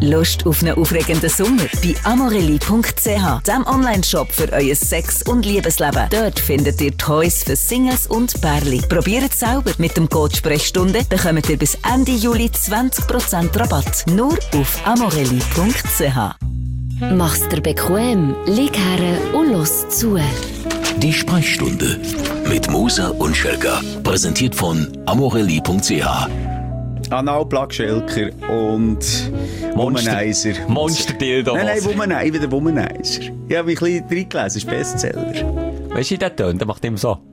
Lust auf einen aufregenden Sommer? Bei amorelli.ch, dem Online-Shop für euer Sex- und Liebesleben. Dort findet ihr Toys für Singles und Pärli. Probiert es selber. Mit dem Code Sprechstunde bekommt ihr bis Ende Juli 20% Rabatt. Nur auf amorelli.ch. Mach's dir bequem, lieg her und los zu. Die Sprechstunde mit Musa und Schelka. Präsentiert von amorelli.ch. Analplug Schelker und Womanizer. Monster-Dildo. Nein, wieder Womanizer. Ich habe mich ein bisschen reingelesen, das ist Bestseller. Weißt du, wie der tönt? Der macht immer so.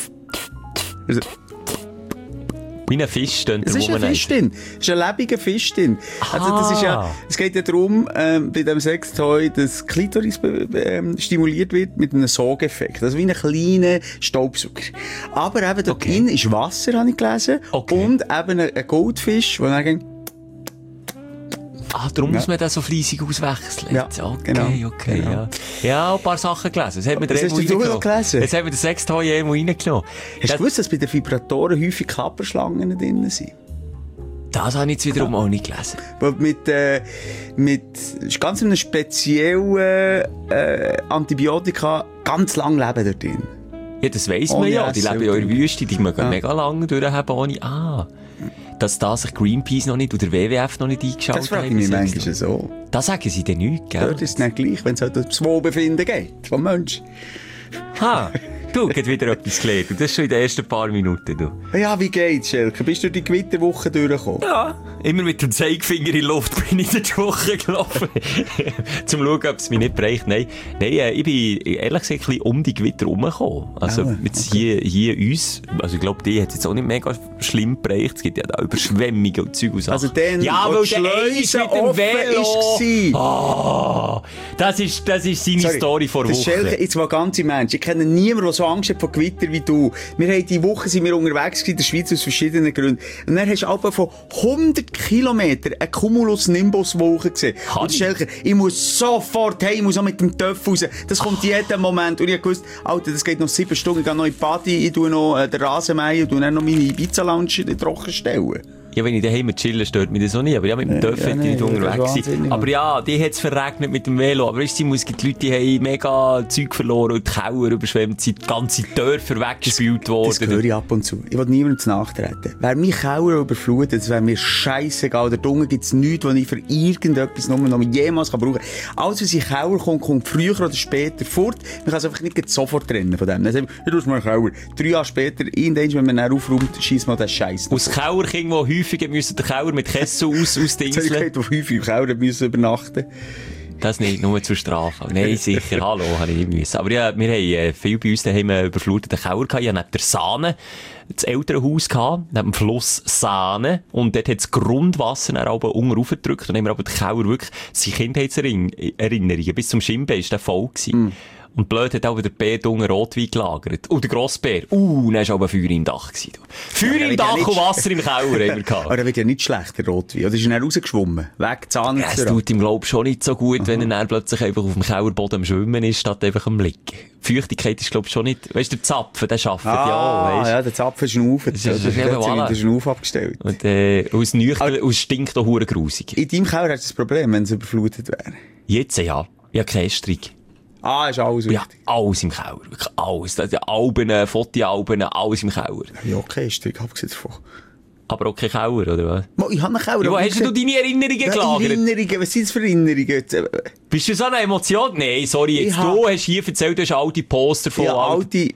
Wie ein Fisch tönt der Womanizer. Es ist ein Fisch drin. Es ist ein lebendiger Fisch drin. Also das ist ja, es geht ja darum, bei dem Sextoy, dass Klitoris stimuliert wird mit einem Sogeffekt. Also wie ein kleiner Staubsauger. Aber eben dort drin ist Wasser, habe ich gelesen. Okay. Und eben ein Goldfisch, der dann darum muss man das so fleissig auswechseln. Ja, genau. Ja. Ja, ein paar Sachen gelesen. Das hat mir der gelesen. Jetzt hat mir der Sextoy irgendwo reingenommen. Hast du gewusst, dass bei den Vibratoren häufig Klapperschlangen drin sind? Das habe ich jetzt wiederum auch nicht gelesen. Weil mit ganz einem speziellen Antibiotika ganz lang leben dort drin. Ja, das weiss man ja. Die leben ja in der Wüste, die mögen mega lange durchhaben ohne... dass da sich Greenpeace noch nicht oder WWF noch nicht eingeschaut haben. Das frage ich mich manchmal so. Da sagen sie dann nichts, gell? Dort ist es nicht gleich, wenn es halt ums Wohlbefinden geht vom Menschen. Du, geht wieder etwas gelernt. Und das schon in den ersten paar Minuten. Du. Ja, wie geht's, Schelke? Bist du die Gewitterwoche durchgekommen? Ja, immer mit dem Zeigefinger in die Luft bin ich die Woche gelaufen. Zum schauen, ob es mich nicht bereicht. Nein, ich bin ehrlich gesagt ein bisschen um die Gewitter herumgekommen. Also jetzt hier uns, also ich glaube, die hat es jetzt auch nicht mega schlimm bereicht. Es gibt ja da Überschwemmungen und Zeug und Sachen. Also dann, weil der Schleuse mit dem Velo war. Das ist seine Story vor Wochen. Schelke, jetzt mal ganze Menschen. Ich kenne niemanden, der so Angst hat vor Gewitter wie du. Wir haben die Woche sind wir unterwegs gewesen, in der Schweiz aus verschiedenen Gründen. Und dann hast du etwa von 100 Kilometern eine Cumulus-Nimbus-Wolke gesehen. Und Schelke, ich muss sofort heim, ich muss auch mit dem Töpf raus. Das kommt jeden Moment. Und ich habe gewusst, Alter, das geht noch 7 Stunden, ich gehe noch in die Party, ich tue noch den Rasenmäher und dann noch meine Ibiza-Lounge trocken stellen. Ja, wenn ich daheim chillen, stört mich das auch nicht. Aber ja, mit dem Töpf hätte ich nicht unterwegs sein. Aber ja, die hat es verregnet mit dem Velo. Aber weißt du, die Leute haben mega Zeug verloren und die Keller überschwemmt sind, ganze Dörfer weggespült worden. Das höre ich ab und zu. Ich will niemandem zu nachtreten. Wäre mein Keller überflutet, das wäre mir scheissegal. Da drunten gibt es nichts, was ich für irgendetwas noch jemals brauchen kann. Alles, was in den Keller kommt früher oder später fort. Man kann es einfach nicht sofort trennen von dem. Dann sagen wir, du mal einen Keller. 3 Jahre später, wenn man dann aufräumt, schießt man den Scheiß. Aus Kellerkind, wo häufig müssen den Keller mit Kessel ausdingseln. Die häufig im Keller müssen übernachten. Das nicht, nur zur Strafe. Nein, sicher, hallo, habe ich nicht müssen. Aber ja, wir haben viel bei uns daheim überfluteten Keller gehabt. Ich hatte neben der Sahne das Elternhaus gehabt, neben dem Fluss Sahne. Und dort hat das Grundwasser dann oben unten raufgedrückt. Und dann haben wir aber den Keller wirklich, seine Kindheitserinnerungen bis zum Schienbein ist der voll gewesen. Und blöd hat auch der Bär unten Rotwein gelagert. Und der Grossbär, dann war aber Feuer im Dach gewesen. Feuer im Dach und Wasser im Keller haben wir gehabt. Aber der wird ja nicht schlecht, der Rotwein. Oder ist er dann rausgeschwommen? Weg, Zahn. Ja, es tut ihm, glaub ich, schon nicht so gut, wenn er dann plötzlich einfach auf dem Kellerboden am Schwimmen ist, statt einfach am Liegen. Feuchtigkeit ist, glaub ich, schon nicht, weißt du, der Zapfen, der arbeitet ja, weißt du. Ja, der Zapfen ist ein Auf. Das ist ein Auf abgestellt. Und, es stinkt auch verdammt grusig. In deinem Keller hast du das Problem, wenn es überflutet wäre? Jetzt, ja. Ja, keine String. Ist alles wichtig? Ja, alles im Keller. Wirklich alles. Die Alben, Fotoalben, alles im Keller. Ja, okay, Stück, abgesehen davon. Aber auch kein Keller, oder was? Ich habe einen Keller. Ja, wo hast du deine Erinnerungen gelagert? Erinnerungen, was sind das für Erinnerungen? Bist du so eine Emotion? Nein, sorry, jetzt du hast hier erzählt, du hast alte Poster von... Ja, alte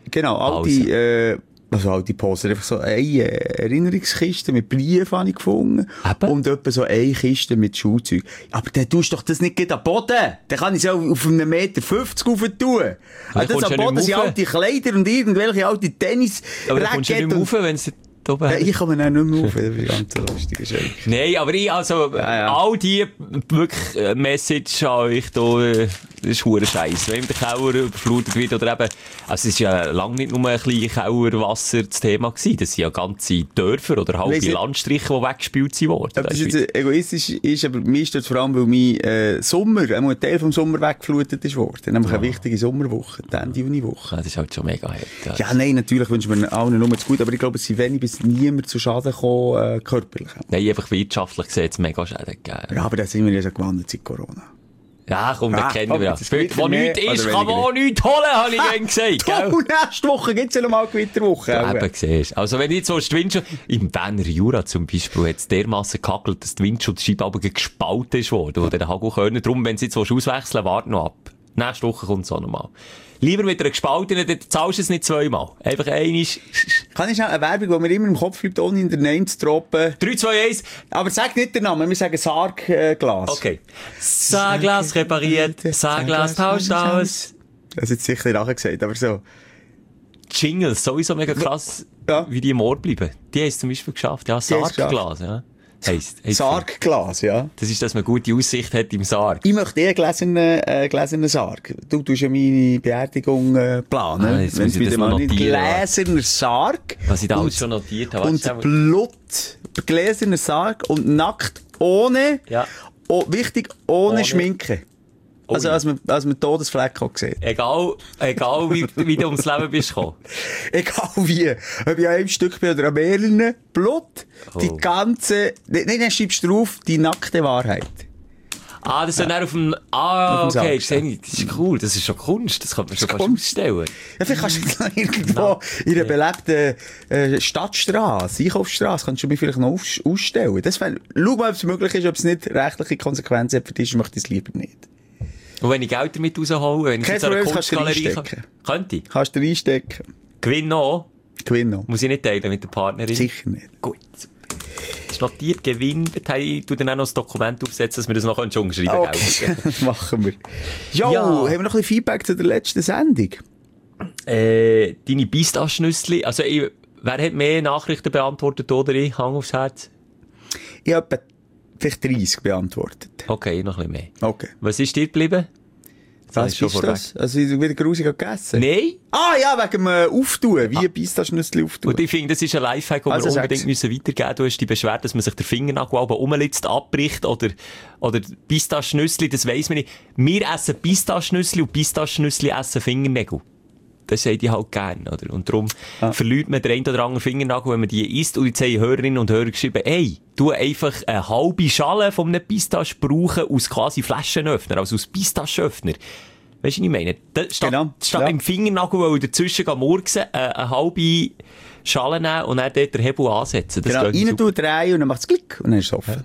Poster, einfach so eine Erinnerungskiste mit Briefen habe ich gefunden. Eben? Und etwa so eine Kiste mit Schulzeug. Aber dann tust du doch das nicht am Boden. Dann kann ich es auch auf 1,50 Meter rauf tun. Also das am Boden sind alte Kleider und irgendwelche alte Tennis. Aber dann kommst du nicht mehr rauf, wenn es Ja, ich komme dann nicht mehr rauf. Das ist ganz lustig. Nein, aber all die wirklich Message an euch da, Das ist hure Scheiße. Wenn der Keller überflutet wird oder eben, also es ist ja lange nicht nur ein bisschen Kellerwasser das Thema gewesen. Das sind ja ganze Dörfer oder halbe Landstriche, die weggespült sind worden. Ob das jetzt egoistisch ist, aber mir stört vor allem, weil mein Sommer, ein Teil vom Sommer weggeflutet ist worden. Nämlich eine wichtige Sommerwoche, die Ende Juniwoche. Das ist halt schon mega hart. Ja, nein, natürlich wünschen wir allen nur das Gute, aber ich glaube, es sind wenig bis niemand zu Schaden gekommen, körperlich. Nein, einfach wirtschaftlich gesehen hat es mega Schäden gegeben. Ja, aber da sind wir ja schon gewandert seit Corona. Ja, komm, das kennen wir ja. Wo nichts ist, oder kann man auch nichts holen, habe ich gern gesagt. Gell? Und nächste Woche gibt es ja noch mal Gewitterwoche. Ja, eben, siehst. Also, wenn ich jetzt so die Windschutzscheibe, im Berner Jura zum Beispiel, hat es dermassen gehackelt, dass die Windschutzscheibe aber gespalten ist worden, wo der Hagel können. Darum, wenn sie jetzt auswechseln willst, warte noch ab. Nächste Woche kommt es auch noch mal. Lieber mit einer gespaltenen, dann zahlst du es nicht zweimal. Einfach einmal. Kann ich schnell eine Werbung, die mir immer im Kopf bleibt, ohne in den Namen zu droppen? 3, 2, 1. Aber sag nicht den Namen, wir sagen Sargglas. Okay. Sargglas repariert, Sargglas tauscht aus. Das ist jetzt sicher nachher gesagt, aber so. Jingles, sowieso mega krass, wie die im Ohr bleiben. Die haben es zum Beispiel geschafft. Ja, Sargglas, ja. Sargglas, ja. Das ist, dass man gute Aussicht hat im Sarg. Ich möchte einen gläsernen Sarg. Du tust ja meine Beerdigung planen. Wenn es wieder mal nicht gläserner Sarg. Was ich da alles schon notiert habe. Und Blut, gläserner Sarg und nackt ohne, wichtig, ohne Schminke. Also, als man Todesfleck auch sieht. Egal wie du ums Leben bist gekommen. Egal wie. Ob ich an einem Stück bin oder an mehreren. Blut. Die ganze, nein, schreibst du drauf, die nackte Wahrheit. Ah, das ist dann auf dem, okay, das ist cool, das ist schon Kunst, das kann man schon fast ausstellen. Ja, vielleicht kannst du das irgendwo in einer belebten Stadtstraße, Einkaufsstraße, kannst du mich vielleicht noch ausstellen. Das wär, schau mal, ob es möglich ist, ob es nicht rechtliche Konsequenzen hat für dich, möchte ich es lieber nicht. Und wenn ich Geld damit rausholen, wenn ich jetzt eine Kunstgalerie könnte ich? Kannst du reinstecken. Gewinn noch? Gewinn noch. Muss ich nicht teilen mit der Partnerin? Sicher nicht. Gut. Das ist notiert, Gewinn. Ich tue dann auch noch das Dokument aufsetzen, dass wir das noch schon schreiben können. Okay, das machen wir. Ja, haben wir noch ein bisschen Feedback zu der letzten Sendung? Deine Pistaschnüssli, also wer hat mehr Nachrichten beantwortet oder ich? Hang aufs Herz. Ich habe vielleicht 30 beantwortet. Okay, noch ein bisschen mehr. Okay. Was ist dir geblieben? Was ist das? Also, ich wieder grusig gegessen? Nein. Ah, ja, wegen dem Auftun. Wie ein Pistaschnüssli auftun. Und ich finde, das ist ein Lifehack, den wir unbedingt müssen weitergeben müssen. Du hast die Beschwerde, dass man sich den Fingernagel rumlitzt, abbricht oder Pistaschnüssli, das weiss man nicht. Wir essen Pistaschnüssli und Pistaschnüssli essen Fingernägel. Das sagen die halt gerne, oder? Und darum verliert man den einen oder anderen Fingernagel, wenn man die isst. Und jetzt haben Hörerinnen und Hörer geschrieben, du einfach eine halbe Schale von einem Pistache brauchen aus quasi Flaschenöffner, also aus Pistacheöffner. Weißt du, was ich meine? Statt im Fingernagel, weil du dazwischen murksen, eine halbe Schale nehmen und dann dort den Hebel ansetzen. Das rein tun, drehen und dann macht es Klick und dann ist es offen.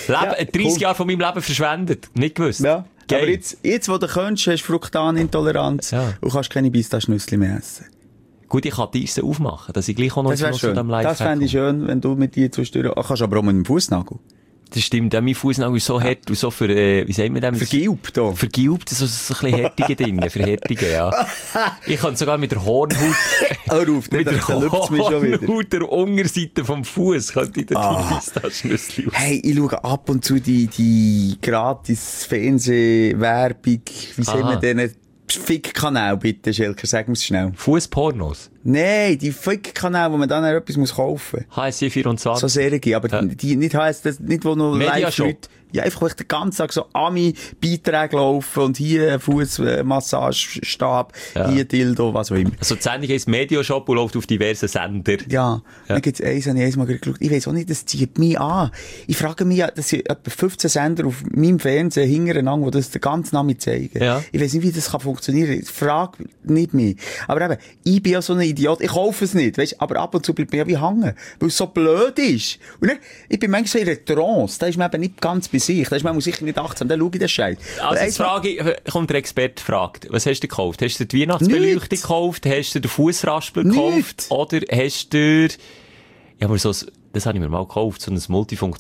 30 Jahre von meinem Leben verschwendet. Nicht gewusst. Ja. Aber jetzt, wo du kannst, hast du Fruktanintoleranz und kannst keine Pistaschnüssli mehr essen. Gut, ich kann die Eisen aufmachen, dass ich gleich auch noch zu dem Live Das fände ich schön, wenn du mit dir zwischendurch... Kannst aber auch mit dem Fußnagel. Das stimmt, mein Fußnagel ist so hart und so wie sagen wir das? Vergilbt, da. Vergilbt, so ein bisschen härtige Dinge, verhärtige, ja. Ich kann sogar mit der Hornhaut... Hör auf, mit der Hornhaut der Unterseite vom Fuß könnte ich da die Pistaschnüssli aus. Hey, ich schaue ab und zu die gratis Fernsehwerbung, wie sagen wir denen? Fick-Kanal, bitte, Schelker, sag mir's schnell. Fußpornos? Nein, die Fick-Kanal, wo man dann etwas kaufen muss. HSC 24? So Serie, aber die nicht HSC, nicht wo noch Mediashop. Ja, einfach, wo ich den ganzen Tag so Ami-Beiträge laufen und hier Fußmassagestab, hier Dildo, was auch immer. Also die Sendung heisst Mediashop und läuft auf diversen Sender. Ja. Dann gibt's eins, habe ich einmal geschaut. Ich weiss auch nicht, das zieht mich an. Ich frage mich, das sind etwa 15 Sender auf meinem Fernsehen hintereinander, die das den ganzen Namen zeigen. Ja. Ich weiss nicht, wie das kann funktionieren. Ich frage nicht mehr. Aber eben, ich bin ja so ein Idiot. Ich kaufe es nicht, weißt, aber ab und zu bleibt mir ja wie hängen. Weil es so blöd ist. Und dann, ich bin manchmal so in einer Trance. Da ist man eben nicht ganz bei sich. Da ist man sicher nicht achtsam. Dann schau ich den Scheiß. Also jetzt kommt der Experte fragt, was hast du gekauft? Hast du die Weihnachtsbeleuchtung gekauft? Hast du den Fussraspel gekauft? Oder hast du... Ja, aber das habe ich mir mal gekauft, so ein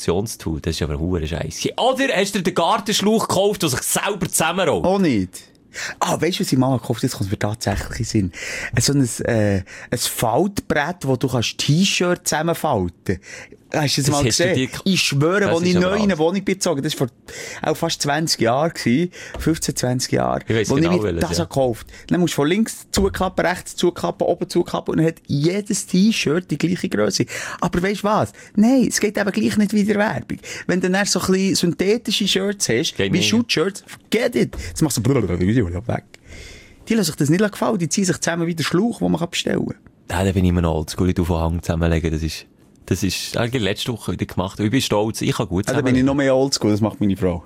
Multifunktionstool. Das ist aber hure Scheiße. Oder hast du den Gartenschlauch gekauft, der sich selber zusammenrollt? Auch nicht. Weißt du, was ich mal gekauft habe? Jetzt kommt es mir tatsächlich in den Sinn. So ein Faltbrett, wo du kannst T-Shirt zusammenfalten. Hast du das mal gesehen? Ich schwöre, als ich neu in eine Wohnung bezogen, das war auch fast 20 Jahre gewesen. 15, 20 Jahre. Ich weiss wo genau, ich mir das gekauft habe. Dann musst du von links zuklappen, rechts zuklappen, oben zuklappen und dann hat jedes T-Shirt die gleiche Größe. Aber weißt du was? Nein, es geht eben gleich nicht wie der Werbung. Wenn du dann so ein bisschen synthetische Shirts hast, wie Shoot-Shirts, forget it. Jetzt machst du weg. Die lassen sich das nicht gefallen, die ziehen sich zusammen wie der Schlauch, den man bestellen kann. Ja, da bin ich immer noch oldschool, ich von Hang zusammenlegen, das ist eigentlich letzte Woche wieder gemacht. Ich bin stolz, ich kann gut zusammenlegen. Da bin ich noch mehr oldschool, das macht meine Frau.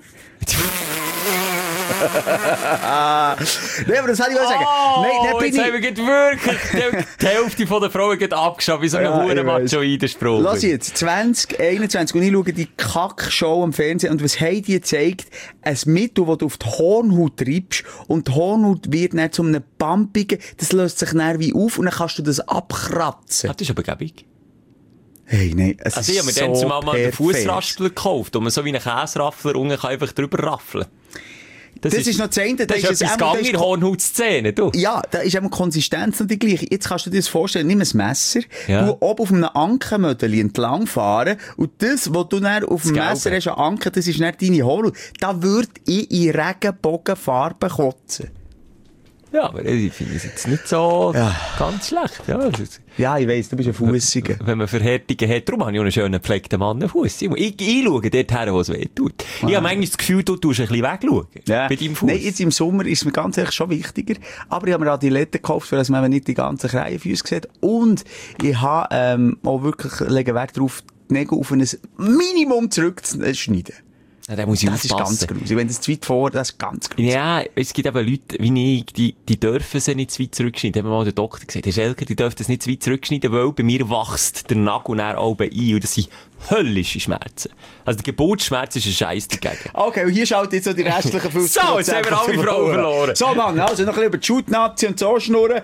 Nein, aber das hätte ich auch sagen. Nein, jetzt haben wir wirklich die Hälfte von der Frauen abgeschaut, wie so eine Hurenmachoiden-Spruch. Lass jetzt, 2021, und ich schaue die Kack-Show am Fernsehen, und was haben die gezeigt? Ein Mittel, das du auf die Hornhaut treibst, und die Hornhaut wird dann zu einem pumpigen, das löst sich dann wie auf, und dann kannst du das abkratzen. Das ist aber gäbig. Hey, nein, es also ich habe mir dann zumal einen Fussraspler gekauft, wo man so wie einen Käseraffler unten einfach drüber raffeln kann. Das ist noch das eine. Das ist etwas Gang in der Hornhautszene, du. Ja, da ist eben die Konsistenz noch die gleiche. Jetzt kannst du dir das vorstellen, nimm ein Messer, du oben auf einem Ankenmödeli entlang fahren, und das, was du dann auf dem Messer hast, an Anken, das ist nicht deine Hornhaut. Da würde ich in Regenbogenfarben kotzen. Ja, aber ich finde es jetzt nicht so ganz schlecht. Ja, ich weiss, du bist ein Fussiger. Wenn man Verhärtungen hat, darum habe ich auch einen schönen gepflegten Mann einen Fuss. Ich schaue dort her, wo es weh tut. Ich habe manchmal das Gefühl, du tust ein bisschen wegschauen. Ja. Bei deinem Fuss. Nein, jetzt im Sommer ist es mir ganz ehrlich schon wichtiger. Aber ich habe mir Adilette gekauft, weil man nicht die ganzen Kreienfüße sieht. Und ich habe auch wirklich legen Wert darauf, die Nägel auf ein Minimum zurückzuschneiden. Ja, da muss ich das aufpassen. Ist ganz gruselig. Wenn das zu weit vor, das ist ganz gruselig. Ja, es gibt eben Leute wie ich, die dürfen sie nicht zu weit zurückschneiden. Da hat mir mal der Doktor gesagt, Herr Schelker, die dürfen das nicht zu weit zurückschneiden, weil bei mir wächst der Nagel dann oben ein. Und das sind höllische Schmerzen. Also der Geburtsschmerz ist ein Scheiß dagegen. Okay, und hier schaut jetzt so die restlichen 50%. So, jetzt haben wir alle Frauen verloren. So, Mann, also noch ein bisschen über die Shoot-Nazi und so schnurren.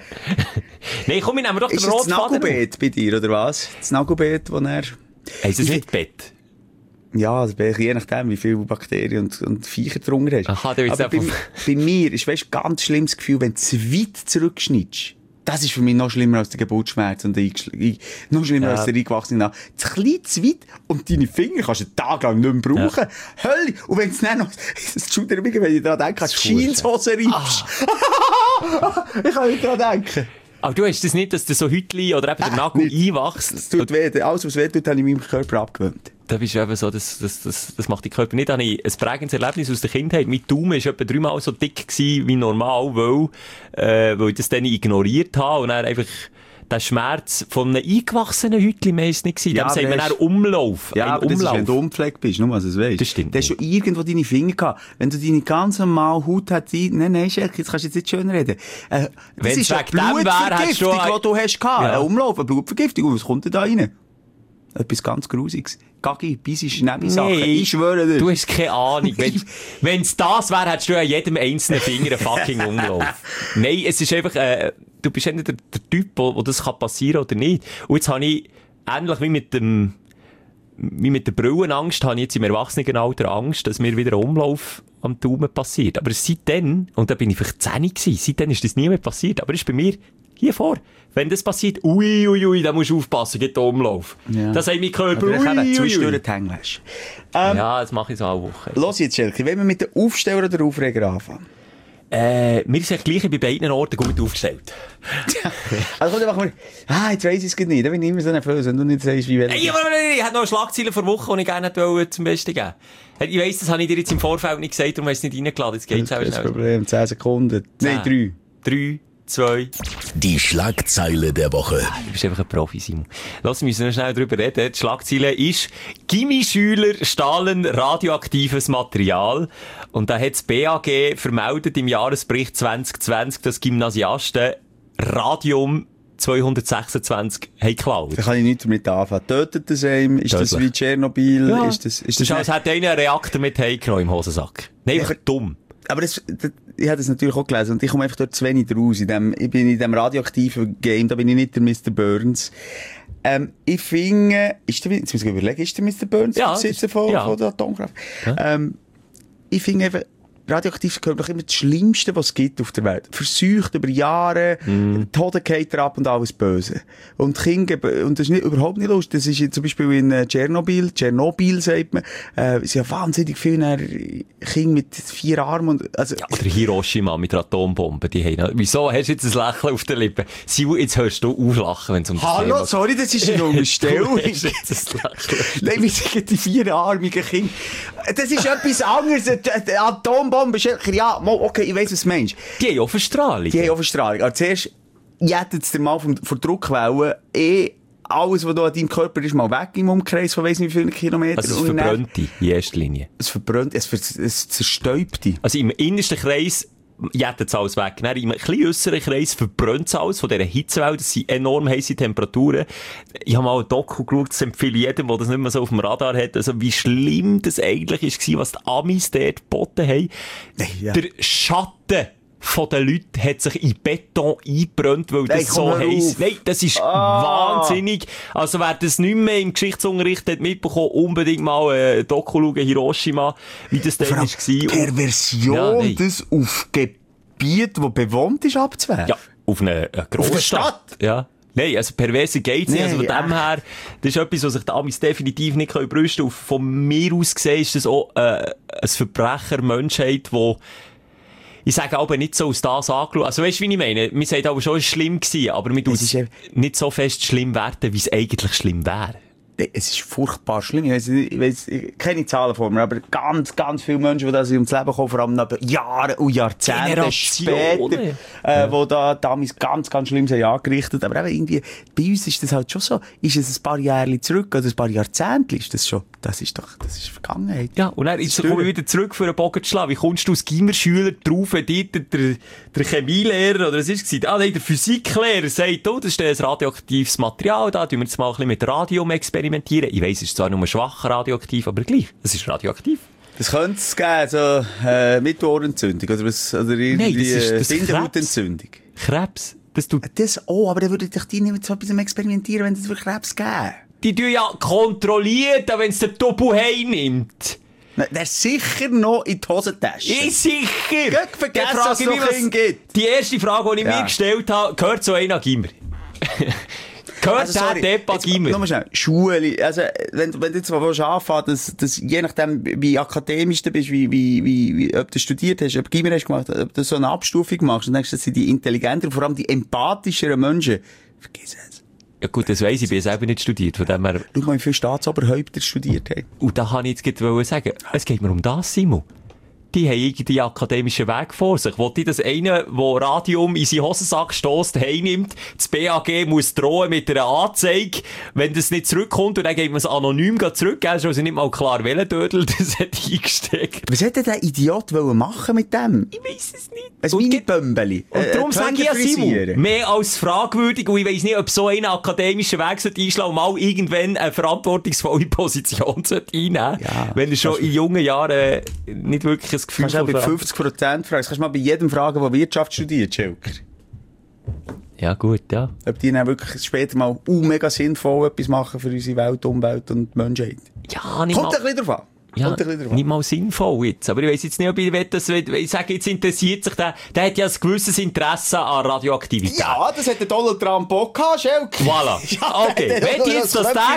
Nein, komm, wir nehmen doch den Rotfaden. Ist das Nagelbeet bei dir, oder was? Das Nagelbeet, wo er... Ist das nicht Bett? Ja, also je nachdem, wie viele Bakterien und Viecher drunter hast. Aha, aber bei mir ist, weißt, ganz schlimmes Gefühl, wenn du zu weit zurückschneidest. Das ist für mich noch schlimmer als der Geburtsschmerz und noch schlimmer als der eingewachsene Nagel. Zu klein, zu weit, und deine Finger kannst du einen Tag lang nicht mehr brauchen. Ja. Hölle! Und wenn es dann noch, das schudert mich, wenn ich daran denke, als Jeanshose reibst. Ich kann nicht daran denken. Aber du hast das nicht, dass du so Hütli oder eben der Nagel einwachst? Das tut weh. Alles, was weh tut, habe ich meinem Körper abgewöhnt. Da bist du eben so, das macht dein Körper nicht. Da habe ich ein prägendes Erlebnis aus der Kindheit. Mein Daumen war etwa 3-mal so dick gewesen wie normal, weil ich das dann ignoriert habe und dann einfach der Schmerz von einem eingewachsenen Hütli meist nicht gewesen. Ja, dem sagt man dann Umlauf. Ja, aber das ist, wenn du umgepflegt bist, nur was es weißt. Das stimmt. Du hast schon irgendwo deine Finger gehabt. Wenn du deine ganz normale Haut hättest, nein, Schelke, jetzt kannst du jetzt nicht schön reden. Das ist eine Blutvergiftung, die du hast gehabt. Ja. Ein Umlauf, eine Blutvergiftung. Und was kommt denn da rein? Etwas ganz Grusiges. Gaggi, bis Nebensachen. Nee, ich schwöre dir. Du hast keine Ahnung. Wenn es das wäre, hättest du an jedem einzelnen Finger einen fucking Umlauf. Nein, es ist einfach, du bist nicht der Typ, wo das passieren kann oder nicht. Und jetzt habe ich, ähnlich wie mit der Brillenangst, habe ich jetzt im Erwachsenenalter Angst, dass mir wieder ein Umlauf am Daumen passiert. Aber seitdem, und da bin ich vielleicht 10 gewesen, seitdem ist das nie mehr passiert. Aber es ist bei mir hier vor. Wenn das passiert, da musst du aufpassen, geht der Umlauf. Ja. Das sagt mein Körper, ja, das mache ich so alle Woche. Los jetzt, Schelke, wenn wir mit den Aufsteller oder Aufreger anfangen? Mir ist es gleich bei beiden Orten gut aufgestellt. Also komm, machen wir, jetzt weiss ich es nicht, da bin ich immer so nervös, wenn du nicht sagst, wie welche. Ich hatte noch eine Schlagzeile vor Woche, die ich gerne zum Besten geben wollte. Ich weiss, das habe ich dir jetzt im Vorfeld nicht gesagt, darum hast du es nicht reingeladen, jetzt geht's auch schnell. Das ist das Problem, 10 Sekunden. Nein, 3. 2. Die Schlagzeile der Woche. Du bist einfach ein Profi, Simon. Lass uns noch schnell drüber reden. Die Schlagzeile ist, Gimmischüler stahlen radioaktives Material. Und da hat das BAG vermeldet im Jahresbericht 2020, dass Gymnasiasten Radium 226 haben geklaut. Da kann ich nichts damit anfangen. Tötet das einem? Ist das wie Tschernobyl? Ja. Ist das als hätte einer einen Reaktor mit heimgenommen im Hosensack. Nein, einfach dumm. Aber ich habe das natürlich auch gelesen und ich komme einfach dort zu wenig raus. Ich bin in diesem radioaktiven Game, da bin ich nicht der Mr. Burns. Ich finde, jetzt muss ich überlegen, ist der Mr. Burns der Besitzer von der Atomkraft? Ja. Ich finde einfach, radioaktives gehört doch immer das Schlimmste, was es gibt auf der Welt. Verseucht über Jahre, die Hoden geht ab und alles Böse. Und Kinder, und das ist überhaupt nicht lustig. Das ist zum Beispiel in Tschernobyl sagt man, es sind ja wahnsinnig viele Kinder mit 4 Armen. Und, also, ja, oder Hiroshima mit der Atombombe, die haben, wieso hast du jetzt ein Lächeln auf den Lippen? Simon, jetzt hörst du auflachen, wenn es um das Thema hallo, sorry, das ist eine Unterstellung. Nein, wie sind die 4-armigen Kinder? Das ist etwas anderes. Die Atombombe ist ja, okay, ich weiss, was du meinst. Die haben auch Verstrahlung. Also zuerst jettet es dir mal von Druckwellen alles, was da an deinem Körper ist, mal weg im Umkreis von weiss nicht wie vielen Kilometern. Also es verbrennt dich in erster Linie. Es verbrennt, es zerstäubt dich. Also im innersten Kreis jettet es alles weg. Dann im etwas äusseren Kreis verbrennt es alles von dieser Hitzewelle. Das sind enorm heisse Temperaturen. Ich habe mal ein Doku geschaut, das empfehle ich jedem, der das nicht mehr so auf dem Radar hat. Also wie schlimm das eigentlich war, was die Amis dort geboten haben. Ja. Der Schatten von den Leuten hat sich in Beton eingebrannt, weil das so heiß. Nein, das ist wahnsinnig. Also wer das nicht mehr im Geschichtsunterricht hat mitbekommen, unbedingt mal Doku schauen, Hiroshima, wie das dann war. Perversion, das auf Gebiet, das bewohnt ist, abzuwehren. Ja, auf eine grosse Stadt. Ja. Nein, also perverse geht's nicht. Also von dem her, das ist etwas, was sich die Amis definitiv nicht brüsten können. Von mir aus gesehen ist das auch ein Verbrecher Menschheit, wo ich sage aber nicht so aus das angeschaut. Also weißt du, wie ich meine? Wir sagen aber schon, es war schlimm gewesen, aber wir tun es nicht so fest schlimm werden, wie es eigentlich schlimm wäre. Es ist furchtbar schlimm. Ich kenne Zahlen von mir, aber ganz, ganz viele Menschen, die da ums Leben kommen, vor allem nach Jahren und Jahrzehnte später, wo da damals ganz, ganz schlimm sind angerichtet. Aber eben irgendwie, bei uns ist das halt schon so, ist es ein paar Jahre zurück, oder ein paar Jahrzehnte ist das schon, das ist Vergangenheit. Ja, und dann komme ich wieder zurück für einen Bogen zu schlagen. Wie kommst du als Gimmerschüler drauf, wenn dir der Chemielehrer, oder was ist es? Der Physiklehrer sagt, das ist ein radioaktives Material, da tun wir jetzt mal ein bisschen mit Radium experimentieren. Ich weiss, es ist zwar nur schwach radioaktiv, aber gleich, es ist radioaktiv. Das könnte es geben, so Mittelohrentzündung oder irgendwie Bindehautentzündung. Krebs. Das auch, aber dann würde ich die nicht mit so etwas experimentieren, wenn es für Krebs gäbe. Die tun ja kontrolliert, wenn es der Doppel heimnimmt. Der ist sicher noch in die Hosentasche. Ist sicher! Vergessen, was es noch hingeht. Die erste Frage, die ich mir gestellt habe, gehört so einer Gimmer. Gehört der Depp an Gimmer? Nur mal schnell. Schule. Also, wenn du jetzt mal anfängst, dass je nachdem, wie akademisch du bist, ob du studiert hast, ob du Gimmer hast gemacht, ob du so eine Abstufung machst, dann denkst du, das sind die intelligenteren, vor allem die empathischeren Menschen. Vergiss es. Ja gut, das weiss ich, ich bin selber nicht studiert, von dem her... Schau mal, wie viele Staatsoberhäupter studiert haben. Und da kann ich jetzt gerade sagen, es geht mir um das, Simon. Die haben irgendwie einen akademischen Weg vor sich. Wollt ihr, dass einer, der Radium in seinen Hosensack stösst, heimnimmt, das BAG muss drohen mit einer Anzeige, wenn das nicht zurückkommt, und dann geht man es anonym zurück, ist also nicht mal klar, welcher Dödel das hat eingesteckt. Was hätte der Idiot machen mit dem? Ich weiss es nicht. Ein Mini-Bömbeli. Und darum sage ich ja, Simon, mehr als fragwürdig, und ich weiss nicht, ob so einen akademischen Weg einschlagen und mal irgendwann eine verantwortungsvolle Position einnehmen, ja, wenn er schon in jungen Jahren nicht wirklich das Gefühl kannst du bei 50% fragen. Kannst du mal bei jedem fragen, der Wirtschaft studiert, Schelker. Ja, gut, ja. Ob die dann wirklich später mal mega sinnvoll etwas machen für unsere Welt, Umwelt und Menschheit. Ja, nicht Kommt mal... ein bisschen drauf an. Ja, nicht mal sinnvoll jetzt. Aber ich weiss jetzt nicht, ob ich sage, jetzt interessiert sich der hat ja ein gewisses Interesse an Radioaktivität. Ja, das hat der Donald Trump auch gehabt, Schelke. Voilà. Ja, okay. Wenn jetzt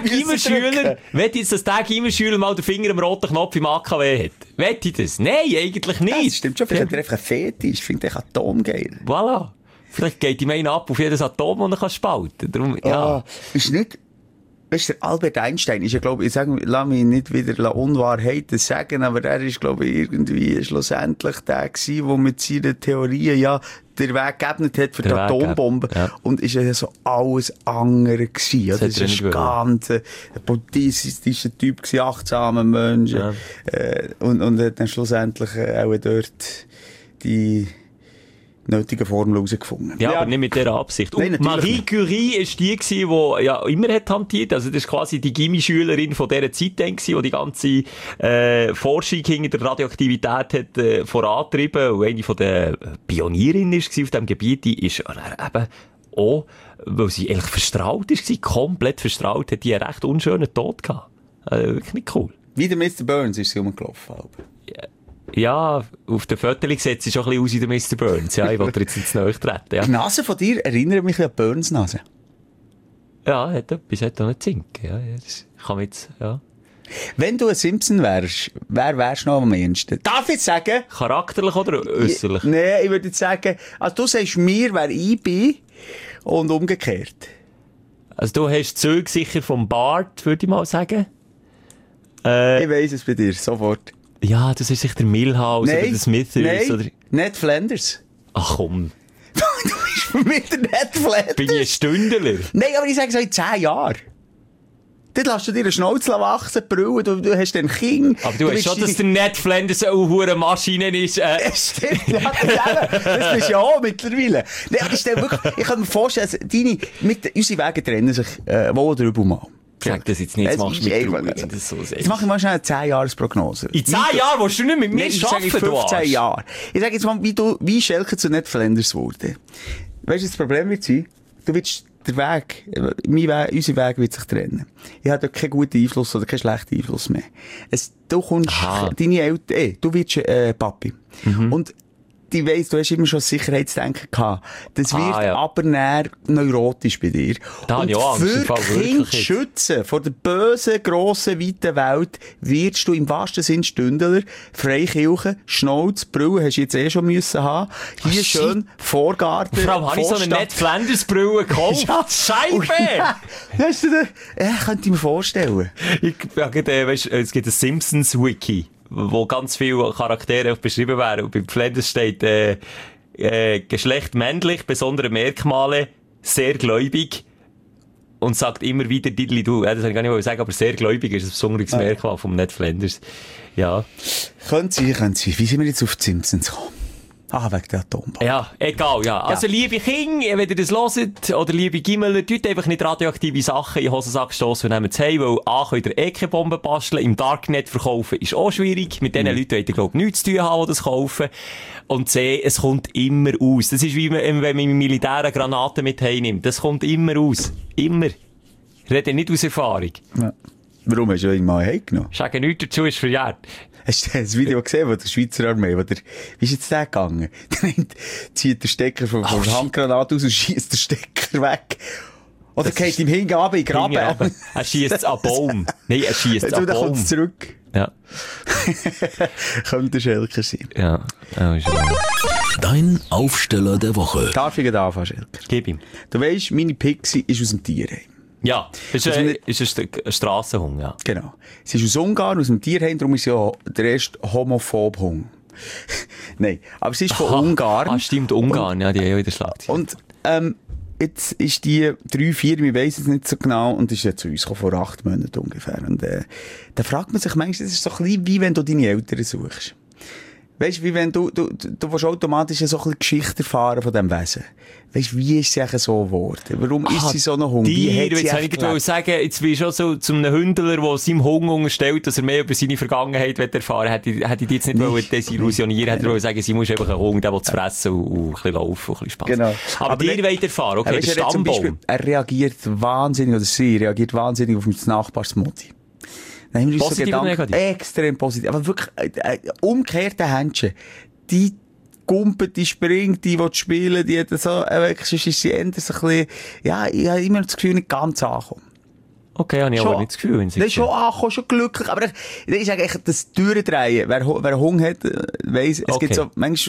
das Gimmerschüler mal den Finger am roten Knopf im AKW hat. Wett ich das? Nein, eigentlich nicht. Ja, das stimmt schon. Vielleicht hat er einfach einen Fetisch. Ich finde den Atom geil. Voilà. Vielleicht geht ihm einer ab auf jedes Atom, das er spalten kann. Darum, ja. Ist nicht... Weißt du, der Albert Einstein ist ja, glaube ich, lass mich nicht wieder Unwahrheiten sagen, aber er ist, glaube ich, irgendwie schlussendlich der gewesen, der mit seinen Theorien ja den Weg geebnet hat für die Atombombe. Ja. Und ist ja so alles andere gewesen. Ja, das ist ein ganz buddhistischer Typ gewesen, achtsamer Mensch. Ja. Und hat dann schlussendlich auch dort die nötige Formel herausgefunden. Ja, aber nicht mit dieser Absicht. Und Marie Curie war die, die ja immer hat hantiert. Also das ist quasi die Gimmi-Schülerin von dieser Zeit, die die ganze Forschung hinter der Radioaktivität hat vorantrieben und eine von den Pionierinnen war auf diesem Gebiet. Die ist eben auch, weil sie eigentlich verstrahlt war, komplett verstrahlt, hat die einen recht unschönen Tod gehabt. Wirklich nicht cool. Wie der Mr. Burns ist sie rumgelaufen. Ja, auf den Fotos sieht sie schon ein bisschen aus wie der Mr. Burns. Ja, ich wollte jetzt ins Nähe treten. Ja, Die Nase von dir erinnert mich an Burns Nase. ja hat etwas, hat auch nicht zinken. Ja, das kann man jetzt, ja. Wenn du ein Simpson wärst, wer wärst du noch am ehesten? Darf ich jetzt sagen? Charakterlich oder äußerlich? Nein, ich würde jetzt sagen, also du sagst mir, wer ich bin und umgekehrt. Also du hast Züge sicher vom Bart, würde ich mal sagen. Ich weiss es bei dir, sofort. Ja, das ist sicher der Milhouse oder der Smithers. Nein, Oder... Ned Flanders. Ach komm, Du bist für mich der Ned Flanders. bin ich ein Stündler? Nein, aber ich sage so in 10 Jahren. Dort lässt du dir eine Schnauze wachsen, Brille, du hast den King. Aber du weißt schon, dass der Ned Flanders eine hure Maschine ist. Stimmt, ja, das bist ja auch mittlerweile. Nein, aber ich kann mir vorstellen, also unsere Wege trennen sich wohl oder übel mal. Sag das jetzt nicht, jetzt machst du mit Ruhe, wenn das so Jetzt sagst. mache ich mal schnell eine 10-Jahres-Prognose. In 10 Jahren willst du nicht mit mir Nein, ich sage arbeiten, 15 Jahre. Ich sage jetzt mal, wie Schelke zu Ned Flanders wurde. Weißt du, das Problem wird sein, du willst der Weg, unser Weg wird sich trennen. Ich habe dort keinen guten Einfluss oder keinen schlechten Einfluss mehr. Du kommst, deine Eltern, du wirst Papi. Und ich weiss, du hast immer schon Sicherheitsdenken gehabt. Das wird aber näher neurotisch bei dir. Da und habe ich auch Angst, im Fall für wirklich Kind jetzt. schützen vor der bösen, grossen, weiten Welt wirst du im wahrsten Sinn Stündler, Freikirche, Schnauz, Brille hast du jetzt eh schon müssen haben. Hier schön Vorgarten. Vor allem habe ich so eine Ned Flanders Brille gekauft. Ja. Scheibe! Hast du das? Könnte ich mir vorstellen. Weißt, es gibt ein Simpsons-Wiki, wo ganz viele Charaktere beschrieben werden. Und bei Flanders steht, Geschlecht männlich, besondere Merkmale, sehr gläubig. Und sagt immer wieder Diddly Du. Ja, das kann ich gar nicht sagen, aber sehr gläubig ist ein besonderes Merkmal vom Ned Flanders. Ja. Könnte sein. Wie sind wir jetzt auf die Simpsons gekommen? Wegen der Atombombe. Ja, egal, ja. Also, liebe Kinder, wenn ihr das hört, oder liebe Gimmeler, tut einfach nicht radioaktive Sachen in den Hosensack stossen und nehmt es heim, weil A, könnt ihr Bomben basteln, im Darknet verkaufen ist auch schwierig. Mit diesen Leuten wollt ihr, glaube ich, nichts zu tun haben, die das kaufen. Und C, es kommt immer aus. Das ist wie wenn man im Militär eine Granate mit heimnimmt. Das kommt immer aus. Immer. Ich rede nicht aus Erfahrung. Ja. Warum hast du ihn mal heimgenommen? Sagen nichts dazu, ist verjährt. Hast du das Video gesehen, wo der Schweizer Armee, wie ist jetzt der gegangen? Der zieht den Stecker von der Handgranate aus und schießt den Stecker weg. Oder geht ihm hingaben in den Graben. Er schießt an Baum. Nein, er schießt an Baum. Dann kommt es zurück. Ja. Könnte Schelker sein. Ja. Dein Aufsteller der Woche. Darf ich anfangen, Schelker? Gib ihm. Du weisst, meine Pixie ist aus dem Tierheim. Ja, ist ein Strassenhund, ja. Genau. Sie ist aus Ungarn, aus dem Tierheim, darum ist sie ja der erste homophobe Hund. Nein, aber sie ist von Ungarn. Ah, stimmt, Ungarn, ja, die haben ja wieder Schlagzeilen. Und jetzt ist die 3, 4, ich weiss es nicht so genau, und ist ja zu uns gekommen, vor 8 Monaten ungefähr. Und da fragt man sich manchmal, das ist so ein bisschen wie wenn du deine Eltern suchst. Weißt du, wie wenn du willst automatisch so ein bisschen Geschichte erfahren von diesem Wesen. Weißt du, wie ist sie eigentlich so geworden? Warum ist sie so ein Hund? Jetzt wollte ich sagen, jetzt bist du schon so zu einem Hündler, der seinem Hund unterstellt, dass er mehr über seine Vergangenheit erfahren will. Hätte ich jetzt nicht desillusionieren, hätte ich sagen, sie muss einfach einen Hund, der will zu fressen und ein bisschen laufen und ein bisschen Spass. Genau. Aber ihr wollt erfahren, okay, der Stammbaum. Er reagiert wahnsinnig, oder sie reagiert wahnsinnig auf mein Nachbarsmutti. Dann haben wir uns so Gedanken, extrem positiv. Aber wirklich, umgekehrte Händchen. Die gumpet, die springt, die will spielen, die hat so, sonst ist sie endlich so ein bisschen, ja, ich habe immer das Gefühl, nicht ganz ankommen. Okay, habe ich aber nicht das Gefühl. Wenn sie das ist schon angekommen, schon glücklich. Aber ich sage echt, das Durchdrehen, wer einen Hunger hat, weiss, es gibt so, manchmal,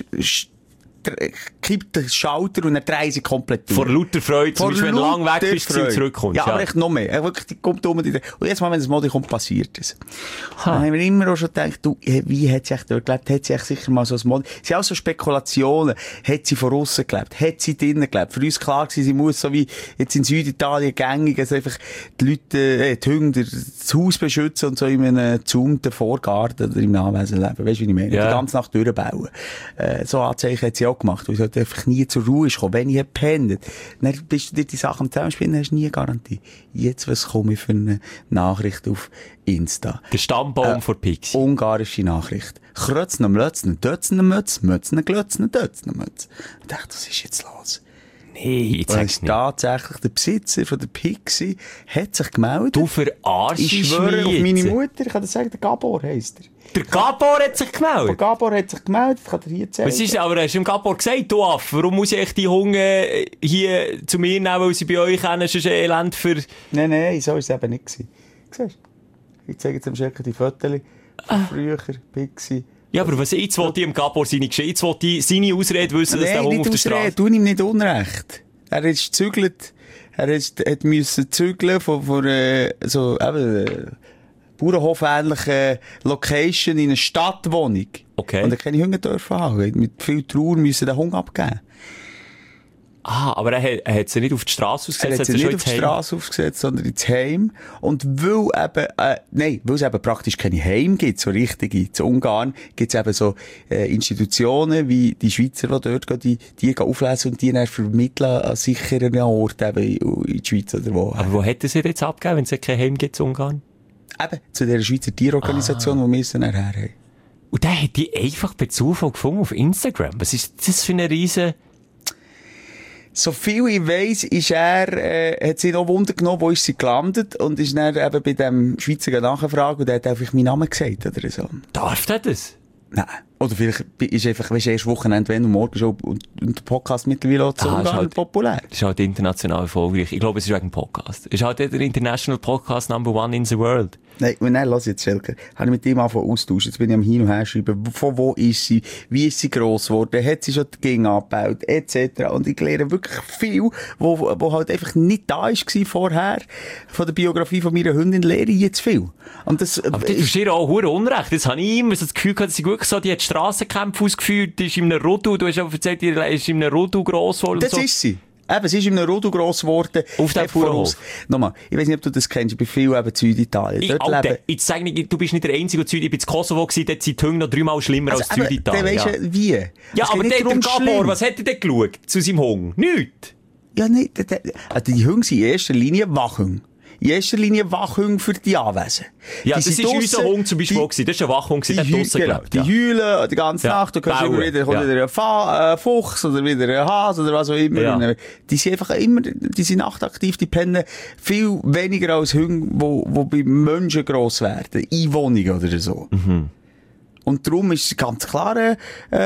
kippt den Schalter und dann drehen sie komplett durch. Vor lauter Freude, zum Beispiel, wenn du lang weg bist und zurückkommst. Ja, aber echt noch mehr. Wirklich, die kommt um und jetzt mal, wenn das Modi kommt, passiert es. Dann haben wir immer auch schon gedacht, du, wie hat sie echt dort gelebt? Hat sie echt sicher mal so ein Modi? Sie haben auch so Spekulationen. Hat sie von aussen gelebt? Hat sie drinnen gelebt? Für uns klar gewesen, sie muss so wie jetzt in Süditalien gängig, also einfach die Leute, die Hunde, das Haus beschützen und so in einem gezäumten Vorgarten oder im Anwesen leben. Weißt du, wie ich meine? Ja. Die ganze Nacht durchbauen. So Anzeichen hat sie auch gemacht, weil sie halt einfach nie zur Ruhe ist gekommen. Wenn ich gepennt, dann bist du dir die Sachen am Zusammenspielen, hast du nie Garantie. Jetzt, was komme ich für eine Nachricht auf Insta? Der Stammbaum von Pixie. Ungarische Nachricht. Krötzner, Mlötzner, Dötzner, Mötz, Mötzner, Glötzner, Dötzner, Mötz. Ich dachte, was ist jetzt los? Nee, jetzt sag's nicht. Tatsächlich, der Besitzer von der Pixie hat sich gemeldet. Du verarschst mich. Ich schwöre auf meine Mutter, ich kann dir sagen, der Gabor heisst er. Der Gabor hat sich gemeldet? Der Gabor hat sich gemeldet, kann dir hier zeigen. Was ist, aber hast du dem Gabor gesagt, du Affe, warum muss ich echt die Hunde hier zu mir nehmen, weil sie bei euch kennen, sonst Elend für... Nein, so war es eben nicht gewesen. Siehst du? Ich zeige jetzt dem Schelker die Fotos von früher, Pixi. Ja, aber was jetzt wollte ich dem Gabor seine Geschichte, jetzt wollte ich seine Ausrede wissen, dass der Hund auf der Straße... Tu ihm nicht Unrecht. Er ist gezügelt, hat müssen zügeln von so, eben, bauernhofähnliche Location in einer Stadtwohnung. Okay. Und er keine Hunde dürfen haben. Mit viel Trauer müssen den Hund abgeben. Ah, aber er hat sie nicht auf die Straße ausgesetzt? Er hat sie nicht auf die Straße aufgesetzt, sondern ins Heim. Und weil es eben praktisch keine Heim gibt, so richtige, zu Ungarn, gibt es eben so Institutionen wie die Schweizer, die dort gehen, die auflesen und die dann vermitteln an sicheren Orten eben in die Schweiz oder wo. Aber wo hätte sie jetzt abgegeben, wenn es kein Heim gibt zu Ungarn? Eben, zu dieser Schweizer Tierorganisation, die wir es dann her haben. Und der hat die einfach per Zufall gefunden auf Instagram. Was ist das für eine riesen... So viel ich weiss, ist hat sie noch Wunder genommen, wo ist sie gelandet und ist dann eben bei dem Schweizer nachgefragt und der hat einfach meinen Namen gesagt oder so. Darf der das? Nein. Oder vielleicht ist einfach, weisst du, erst Wochenende, wenn und morgen schon und der Podcast mittlerweile auch zu Ungarn halt populär. Das ist halt international erfolgreich. Ich glaube, es ist wegen dem Podcast. Es ist halt der International Podcast Number 1 in the world. Nein, lass jetzt, Schelker. Habe ich mit ihm angefangen austauschen. Jetzt bin ich am Hin- und Herschreiben. Von wo ist sie? Wie ist sie gross geworden? Hat sie schon die Ging abgebaut? Etc. Und ich lerne wirklich viel, wo halt einfach nicht da war vorher. Von der Biografie von meiner Hündin lehre ich jetzt viel. Und das, aber das ist ihr auch verdammt Unrecht. Das habe ich immer so das Gefühl gehabt, dass sie wirklich so, die hat Strassenkämpfe ausgeführt, die ist in einem Rodu, du hast auch erzählt, die ist in einem Rodu gross geworden. Das so. Ist sie. Eben, sie ist in einem Rodu gross geworden. Auf dem Bauernhof. Nochmal, ich weiss nicht, ob du das kennst, ich bin viel eben in Süditalien. Alter, jetzt sag nicht, du bist nicht der einzige in Süditalien, ich bin in Kosovo gewesen, dort sind die Hunde noch 3-mal schlimmer als Süditalien. Dann weisst du, wie? Ja, aber der Gabor, was hat er denn geschaut zu seinem Hund? Nichts. Ja, nicht. Die Hunde sind in erster Linie Wachhunde. In erster Linie Wachhunde für die Anwesen. Ja, das ist unser Hund zum Beispiel gewesen. Das ist ein Wachhund, der draussen gelebt. Die heulen die ganze Nacht. Du kannst immer wieder, kommt wieder ein Fuchs oder wieder ein Hase oder was auch immer. Ja. Die sind einfach immer, die sind nachtaktiv, die pennen viel weniger als Hunde, die bei Menschen gross werden. Einwohnungen oder so. Mhm. Und darum ist es ganz klar, in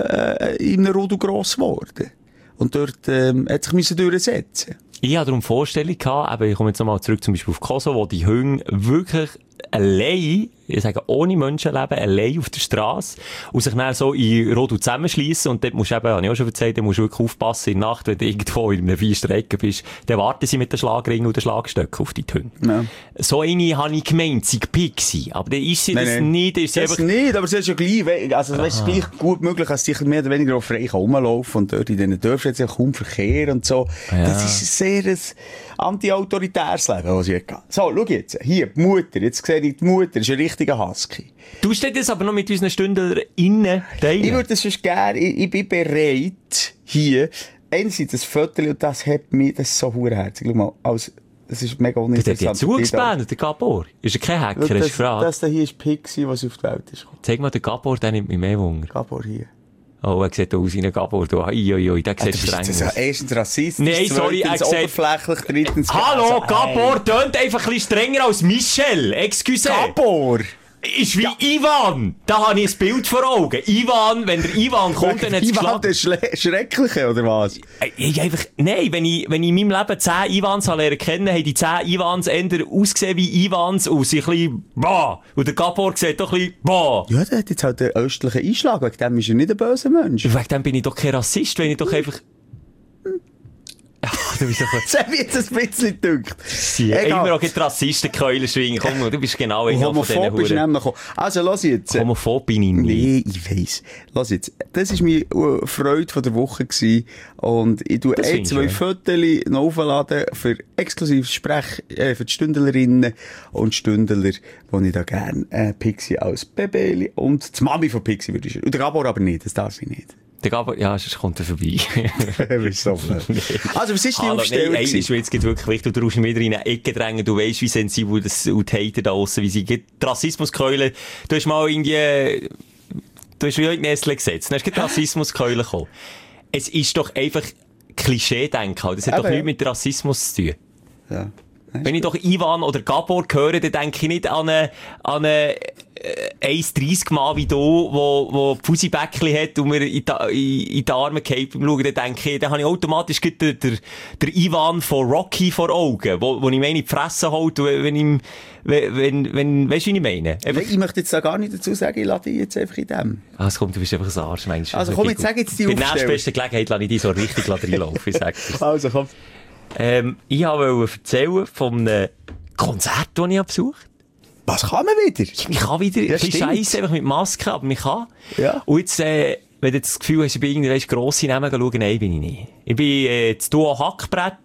einem Rodu gross geworden. Und dort, hat sich durchsetzen. Ich hatte darum Vorstellung gehabt, aber ich komme jetzt nochmal zurück zum Beispiel auf Kosovo, wo die Hunde wirklich allein, ich sage ohne Menschenleben, allein auf der Straße und sich dann so in Rodu zusammenschliessen und dort musst du eben, habe ich auch schon erzählt, musst du wirklich aufpassen in der Nacht, wenn du irgendwo in einer Feinstrecke bist, dann warten sie mit den Schlagringen und den Schlagstöcken auf die Hunde. Ja. So eine habe ich gemeint, sie Pixi, aber dann ist sie das nicht. Ist sie das einfach... nicht, aber sie ist ja gleich, also es ist gleich gut möglich, dass sie mehr oder weniger auch frei rumlaufen und dort in diesen Dörfern jetzt ja kaum Verkehr und so. Ja. Das ist sehr ein anti-autoritäres Leben, was ich hatte. So, schau jetzt, hier, die Mutter, jetzt sehe ich die Mutter, ist ein richtiger Husky. Du stehst das aber noch mit unseren Stündlern innen teilen. Ich würde das sonst gerne, ich bin bereit, hier, einerseits das Foto, und das hat mich, das ist so verdammt. Schau mal, das ist mega uninteressant. Der hat ja zugespannt, der Gabor. Ist er kein Hacker, hast du gefragt? Das hier ist Pixi, was auf die Welt ist gekommen. Zeig mal den Gabor, der nimmt mich mehr Wunder. Gabor hier. Oh, er sieht aus wie ein Gabor. Der sieht streng aus. Das ist erstens rassistisch, nein, sorry, zweitens oberflächlich, drittens... Hallo, Gabor tönt einfach ein bisschen strenger als Michel. Excuse. Gabor! Ist wie Ivan. Da habe ich ein Bild vor Augen. Ivan, wenn der Ivan kommt, dann hat es Ivan, der Schreckliche, oder was? Nein, wenn ich in meinem Leben 10 Ivans lernen kennen, haben die 10 Ivans eher ausgesehen wie Ivans und sind ein bisschen bah. Und der Gabor sieht doch ein bisschen bah. Ja, der hat jetzt halt den östlichen Einschlag. Wegen dem ist er nicht ein böser Mensch. Wegen dem bin ich doch kein Rassist, wenn ich doch einfach... Ach, du bist doch... Das hat mich jetzt ein bisschen gedünkt. Immer auch die Rassistenkeulen schwingen. Komm, du bist genau einer von diesen Homophob bist du nämlich gekommen. Also, lass jetzt. Homophob bin ich nicht. Nee, ich weiss. Lass jetzt. Das war meine Freude von der Woche gewesen. Und ich tue ein, zwei Fotos noch aufladen für exklusives Sprech, für die Stündlerinnen und Stündler, die ich da gerne Pixi als Baby und die Mami von Pixi würde ich sagen. Und der Gabor aber nicht, das darf ich nicht. Der Gabor, ja, sonst kommt er vorbei. So also, was ist die Aufstellung? Nein, ist jetzt wirklich wichtig, du brauchst wieder in eine Ecke drängen, du weisst, wie sensibel das und die Hater da aussen, wie sie die Rassismuskeulen, du hast mal irgendwie, du hast wie heute Nestle gesetzt, dann hast du Rassismuskeulen gekommen. Es ist doch einfach Klischee-Denken, das hat doch nichts mit Rassismus zu tun. Ja. Wenn ich doch Ivan oder Gabor höre, dann denke ich nicht an einen 1,30 Mann wie du, wo Fusibäckli hat und mir in die Arme geht beim Schauen, dann denke ich, dann habe ich automatisch der Ivan von Rocky vor Augen, wo ich meine, die Fresse holt, wenn weißt du, wie ich meine? Ich möchte jetzt da gar nicht dazu sagen, ich lade dich jetzt einfach in dem. Also komm, du bist einfach ein Arsch, meinst du? Also komm, jetzt sag jetzt die Aufstellung. Bei der Aufstellung. nächsten Gelegenheit lasse ich dich so richtig reinlaufen, ich sag dir's. Also komm. Ich wollte erzählen von einem Konzert, das ich besucht habe. Was kann man wieder? Ich kann wieder, Ja, ein bisschen stimmt. Scheisse einfach mit Maske, aber ich kann. Ja. Und jetzt, wenn du das Gefühl hast, ich bin irgendwie grosse Namen schauen, nein, bin ich nicht. Ich bin das Duo Hackbrett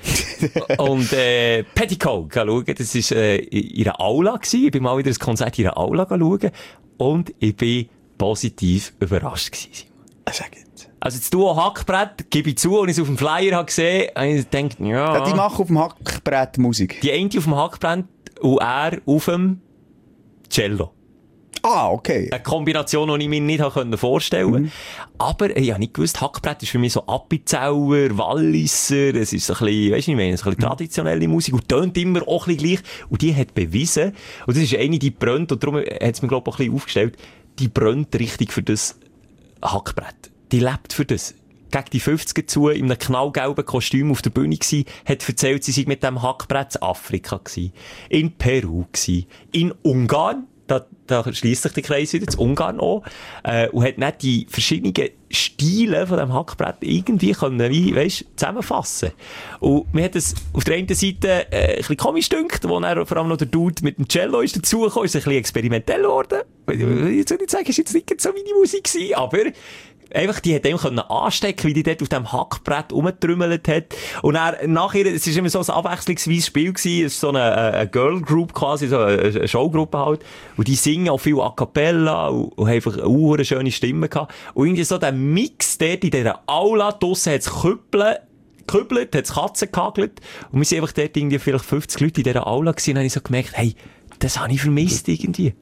und Petticoat schauen. Das war in einer Aula gewesen. Ich bin mal wieder ein Konzert in einer Aula schauen. Und ich bin positiv überrascht gewesen. Sag jetzt. Also das Duo Hackbrett, gebe ich zu, und ich es auf dem Flyer habe gesehen, habe ich gedacht, ja. Ja, die machen auf dem Hackbrett Musik. Die eine auf dem Hackbrett und er auf dem Cello. Ah, okay. Eine Kombination, die ich mir nicht vorstellen konnte. Aber ich habe nicht gewusst, Hackbrett ist für mich so Appenzeller, Walliser, es ist so ein bisschen, weisst du, ich meine, so ein bisschen traditionelle Musik und tönt immer auch ein bisschen gleich. Und die hat bewiesen, und das ist eine, die brennt, und darum hat es mir, glaube ich, auch ein bisschen aufgestellt, die brennt richtig für das Hackbrett. Die lebt für das. Gegen die 50er zu, in einem knallgelben Kostüm auf der Bühne gsi, hat erzählt, sie sei mit dem Hackbrett in Afrika gsi, in Peru gsi, in Ungarn, da schliesst sich der Kreis wieder, zu Ungarn auch, und hat nicht die verschiedenen Stile von dem Hackbrett irgendwie können, wie, weisst, zusammenfassen. Und mir hat es auf der einen Seite ein bisschen komisch gedünkt, wo dann vor allem noch der Dude mit dem Cello ist dazugekommen, ist ein bisschen experimentell geworden. Ich soll nicht sagen, es war jetzt nicht so meine Musik gewesen, aber einfach, die hat dem können anstecken, wie die dort auf dem Hackbrett rumgetrümmelt hat. Und dann, nachher, es war immer so ein abwechslungsweises Spiel gewesen, es ist so eine Girl Group quasi, so eine Showgruppe halt. Und die singen auch viel A Cappella und haben einfach eine schöne Stimme gehabt. Und irgendwie so der Mix dort in dieser Aula, draussen hat's gekübelt, hat's Katzen gehagelt. Und wir sind einfach dort irgendwie vielleicht 50 Leute in dieser Aula gewesen. Und dann habe ich so gemerkt, hey, das habe ich vermisst irgendwie.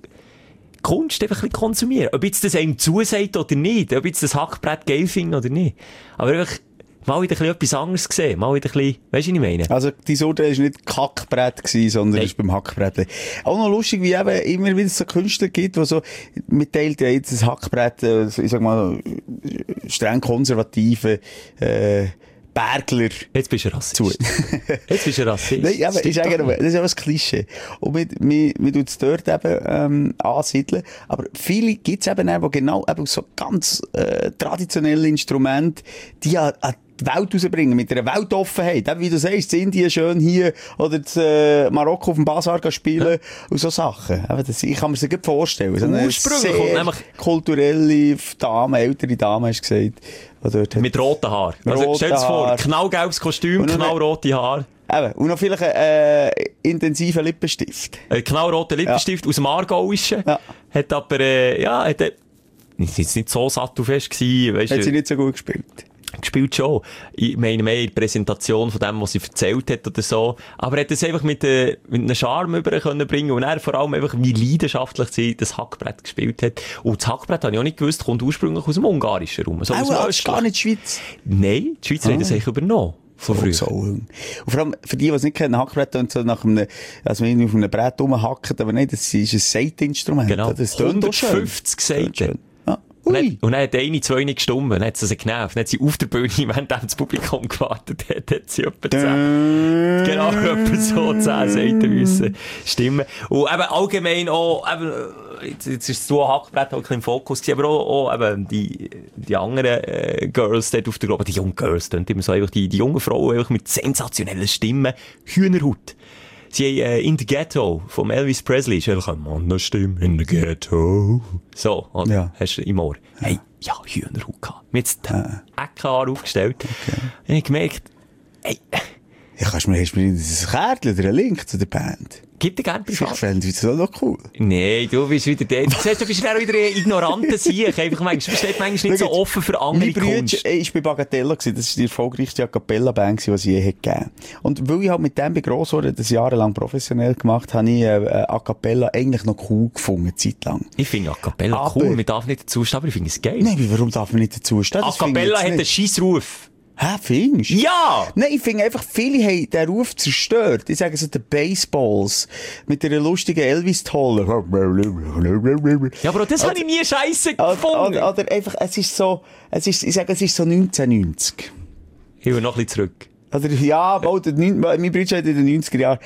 Kunst einfach ein bisschen konsumieren. Ob jetzt das einem zusagt oder nicht, ob jetzt das Hackbrett geil finde oder nicht. Aber einfach mal wieder etwas anderes gesehen, mal wieder ein bisschen, weisst du, was ich meine? Also, die Sorte war nicht Kackbrett gewesen, sondern Nein. ist beim Hackbrett. Auch noch lustig, wie eben immer wieder so Künstler gibt, die so, mitteilt ja jetzt das Hackbrett, ich sag mal, streng konservative, Bergler. Jetzt bist du Rassist. Jetzt bist du Rassist. Nein, aber ich sage nur, das ist ja ein Klischee. Und wir tun es dort eben, ansiedeln. Aber viele gibt's eben auch, die genau eben so ganz, traditionelle Instrumente, die an die Welt rausbringen, mit einer Weltoffenheit. Eben, wie du sagst, in Indien schön hier, oder in Marokko auf dem Bazar spielen, und so Sachen. Eben, ich kann mir das gut vorstellen. So eine Ursprünglich kommt sehr nämlich kulturelle Dame, ältere Dame, hast du gesagt. die dort hat. mit roten Haaren. Also, stell dir das vor, knallgelbes Kostüm, Und noch knallrote Haare. Eben, und noch vielleicht intensiven Lippenstift. Knallroter Lippenstift aus dem Aargauischen. Ja. Hat aber, ist jetzt nicht so sattelfest gewesen, weißt Hat sie du. nicht so gut gespielt. Gespielt schon. Ich meine mehr in der Präsentation von dem, was sie erzählt hat oder so. Aber er hat es einfach mit einem Charme über können bringen und er vor allem einfach, wie leidenschaftlich sie das Hackbrett gespielt hat. Und das Hackbrett, habe ich auch nicht gewusst, kommt ursprünglich aus dem Ungarischen Raum. So aus dem Das ist gar Östlichen. nicht die Schweiz. Nein, die Schweizer haben das eigentlich übernommen. Von früher. So. Und vor allem, für die, die es nicht kennen, Hackbrett und so nach einem, also wenn auf einem Brett rumhacken, aber nicht, das ist ein Saiteninstrument. Genau. Das tönt auch schön. 150 Seiten. Ja. Und Ui. dann hat eine, zwei nicht gestummen, dann hat sie sich genervt, dann hat sie auf der Bühne, während das Publikum gewartet hat, hat sie etwa 10, genau, etwa so 10 Seiten müssen stimmen. Und eben allgemein auch, eben, jetzt ist so ein Hackbrett auch ein bisschen im Fokus gewesen, aber auch eben die anderen Girls dort auf der Gruppe, die jungen Girls, immer so einfach die jungen Frauen einfach mit sensationellen Stimmen, Hühnerhaut. Sie haben In the Ghetto vom Elvis Presley, ist einfach eine Mannenstimme in the Ghetto. So, oder? Ja. Hast du im Ohr. Hey, ja, Hühnerhaut gehabt. Mir jetzt die Eckhaare aufgestellt. Okay. Und ich habe gemerkt, hey, Ja, hast du mir ein Kärtchen oder einen Link zu der Band? gib dir gerne Ich privat. fände das auch noch cool. Nein, du bist wieder der. Du siehst, du bist dann wieder ein ignoranter Sieg. Einfach manchmal, du bist manchmal nicht so offen für andere Mein Bruder Kunst. war bei Bagatella, das war die erfolgreichste A Cappella-Band, die es je hat gegeben. Und weil ich halt mit dem bei Grossorden das jahrelang professionell gemacht habe, habe ich A Cappella eigentlich noch cool gefunden, eine Zeit lang. Ich finde A Cappella Aber- cool, man darf nicht dazu stehen, aber ich finde es geil. Nein, warum darf man nicht dazu stehen? A Das finde ich Cappella jetzt hat einen nicht. Scheissruf. Hä, findest du? Ja! Nein, ich finde einfach, viele haben den Ruf zerstört. Ich sage so, die Baseballs. Mit einer lustigen Elvis-Tolle. Ja, aber das habe ich nie scheisse gefunden. Oder einfach, ich sage, es ist so 1990. Ich will noch ein bisschen zurück. Oder, ja, mein Bruder hat in den 90er Jahren.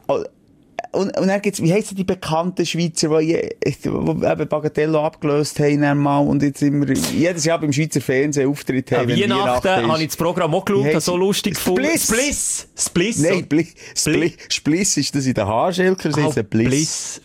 Und dann gibt's, wie heisst die bekannten Schweizer, die eben Bagatello abgelöst haben einmal und jetzt immer, jedes Jahr beim Schweizer Fernsehen Auftritt haben. Ja, Weihnachten habe ich das Programm auch geschaut, so lustig gefunden. Spliss. Nein, Spliss ist das in den Haarschelker, das heisst Bliss.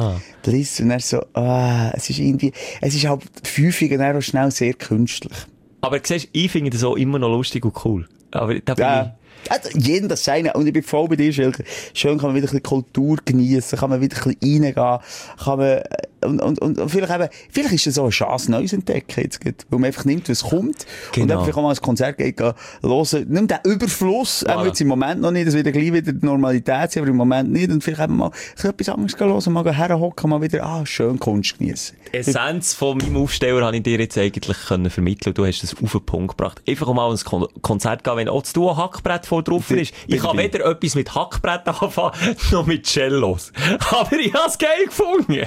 Bliss. Und dann so, es ist irgendwie, es ist halt häufig und dann auch schnell sehr künstlich. Aber siehst, ich finde das auch immer noch lustig und cool. Aber da bin ich... Also, jeden das Seine. Und ich bin voll bei dir, Schelker. Schön kann man wieder ein bisschen Kultur geniessen, kann man wieder ein bisschen reingehen, kann man, und vielleicht ist das so eine Chance, Neues entdecken jetzt, weil man einfach nimmt, was kommt. Genau. Und dann vielleicht auch mal ein Konzert geht, hören. Nimm den Überfluss, jetzt im Moment noch nicht, das wird gleich wieder die Normalität sein, aber im Moment nicht. Und vielleicht eben mal etwas anderes hören, mal herhocken, mal wieder, schön Kunst geniessen. Die Essenz von meinem Aufsteller habe ich dir jetzt eigentlich vermitteln. Du hast das auf den Punkt gebracht. Einfach mal ins Konzert gehen, wenn auch das Duo Hackbrett voll drauf ist. Ich kann weder etwas mit Hackbrett anfangen, noch mit Cellos. Aber ich habe es geil gefunden.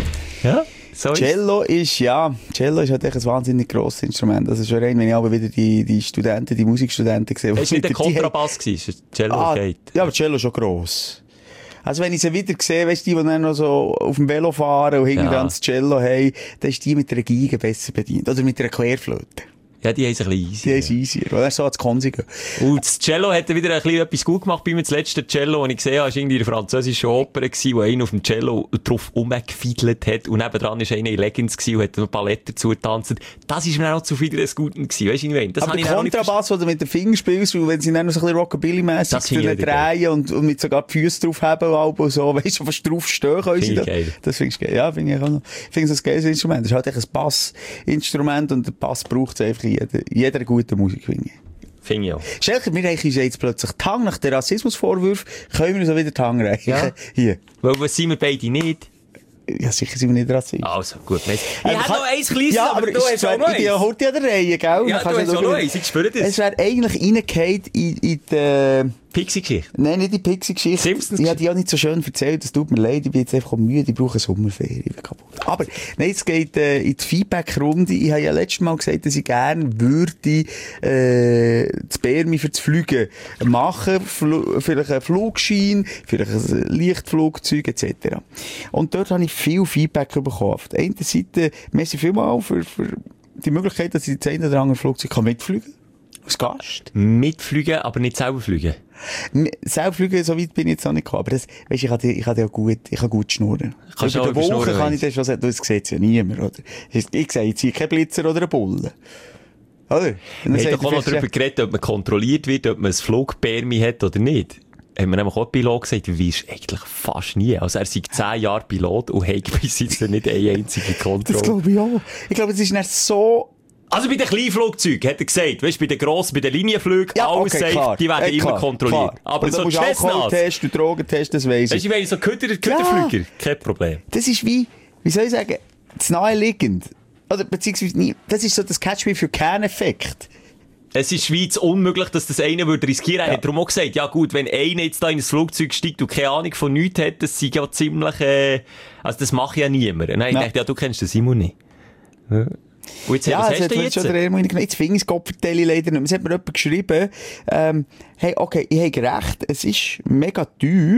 Ja, so Cello ist halt echt ein wahnsinnig grosses Instrument. Also schon rein, wenn ich aber wieder die Studenten, die Musikstudenten sehe. Es war nicht der Kontrabass, es war Cello geht. Ja, aber Cello ist schon gross. Also wenn ich sie wieder sehe, weißt du, die dann noch so auf dem Velo fahren und hinten dann das Cello haben, dann ist die mit einer Geige besser bedient. Oder mit einer Querflöte. Ja, die haben es ein bisschen easy. Die haben es easier. Oder so als Konsi gehen. Und das Cello hat wieder ein bisschen etwas gut gemacht bei mir. Das letzte Cello, das ich gesehen habe, war irgendwie in der französischen Oper, wo einer auf dem Cello drauf rumgefiedelt hat. Und nebendran war einer in Leggings und hat ein paar Letter zugetanzt. Das war mir auch zu viel des Guten gewesen. Weißt du, was ich meine? Das aber der Kontrabass, den du mit den Fingern spielst, wenn sie dann noch so ein bisschen Rockabilly-mässig drehen und mit sogar die Füße drauf haben und so, weißt du, fast drauf stehen können sie da. Das finde ich geil. Ja, finde ich auch noch. Ich finde es ein geiles Instrument. Das ist halt echt ein Bassinstrument und der Bass braucht es einfach jeder gute Musik, finde ich. Finde ich auch. Schelker, wir reichen uns jetzt plötzlich die Hand nach den Rassismusvorwürfen. Können wir uns auch wieder die Hand reichen? Ja. Hier. Weil was sind wir beide nicht? Ja, sicher sind wir nicht rassistisch. Also, gut. Ich habe noch eins kleines, ja, aber du hast auch noch eins. Ja, holt ja der Reihe, gell? Ja, du hast auch noch eins. Ich spüre das. Es wäre eigentlich reingefallen in die... Pixie-Geschichte? Nein, nicht die Pixie-Geschichte. Simpsons. Ich habe die auch nicht so schön erzählt. Das tut mir leid. Ich bin jetzt einfach müde. Ich brauche eine Sommerferien. Aber, nein, es geht in die Feedback-Runde. Ich habe ja letztes Mal gesagt, dass ich gerne würde das Bärmi für das Fliegen machen. Vielleicht einen Flugschein, vielleicht ein Lichtflugzeug etc. Und dort habe ich viel Feedback bekommen. Auf der einen Seite, merci vielmals für die Möglichkeit, dass ich das eine oder andere Flugzeug mitfliegen kann. Als Gast. Mitfliegen, aber nicht selber fliegen. Selber fliegen, so weit bin ich jetzt noch nicht gekommen. Aber das, weisst, ich kann gut schnurren. Kannst über du die Woche schnurren, kann ich das schon sagen, das sieht ja niemand, oder? Ich sehe jetzt hier keinen Blitzer oder einen Bullen. Oder? Wir haben doch auch noch darüber geredet, ob man kontrolliert wird, ob man ein Flugbärmi hat oder nicht. Haben wir nämlich auch Pilot gesagt, du weißt eigentlich fast nie. Also er sei 10 Jahre Pilot und hat bis jetzt nicht eine einzige Kontrolle. Das glaube ich auch. Ich glaube, es ist nicht so... Also bei den Kleinflugzeugen, hat er gesagt, weißt du, bei den grossen, bei den Linienflügen, ja, alles safe, klar. Die werden immer kontrolliert. Klar. Aber und so Alkoholtest und Drogentest, das weiss ich. Weißt du, ich meine, so Köderflüger, kein Problem. Das ist wie soll ich sagen, das naheliegend. Oder beziehungsweise nie, das ist so das Catch-Me-If-You-Can-Effekt. Es ist in der Schweiz unmöglich, dass das einer würde riskieren. Er hat darum auch gesagt, ja gut, wenn einer jetzt da in ein Flugzeug steigt und keine Ahnung von nichts hat, das sei ja ziemlich, also das macht ja niemand. Und dann ich dachte, ja, du kennst den Simon nicht. Ja. Und jetzt, was hast du jetzt? Jetzt finde ich das Kopfverteilung leider nicht. Es hat mir jemand geschrieben, hey, okay, ich habe recht, es ist mega teuer,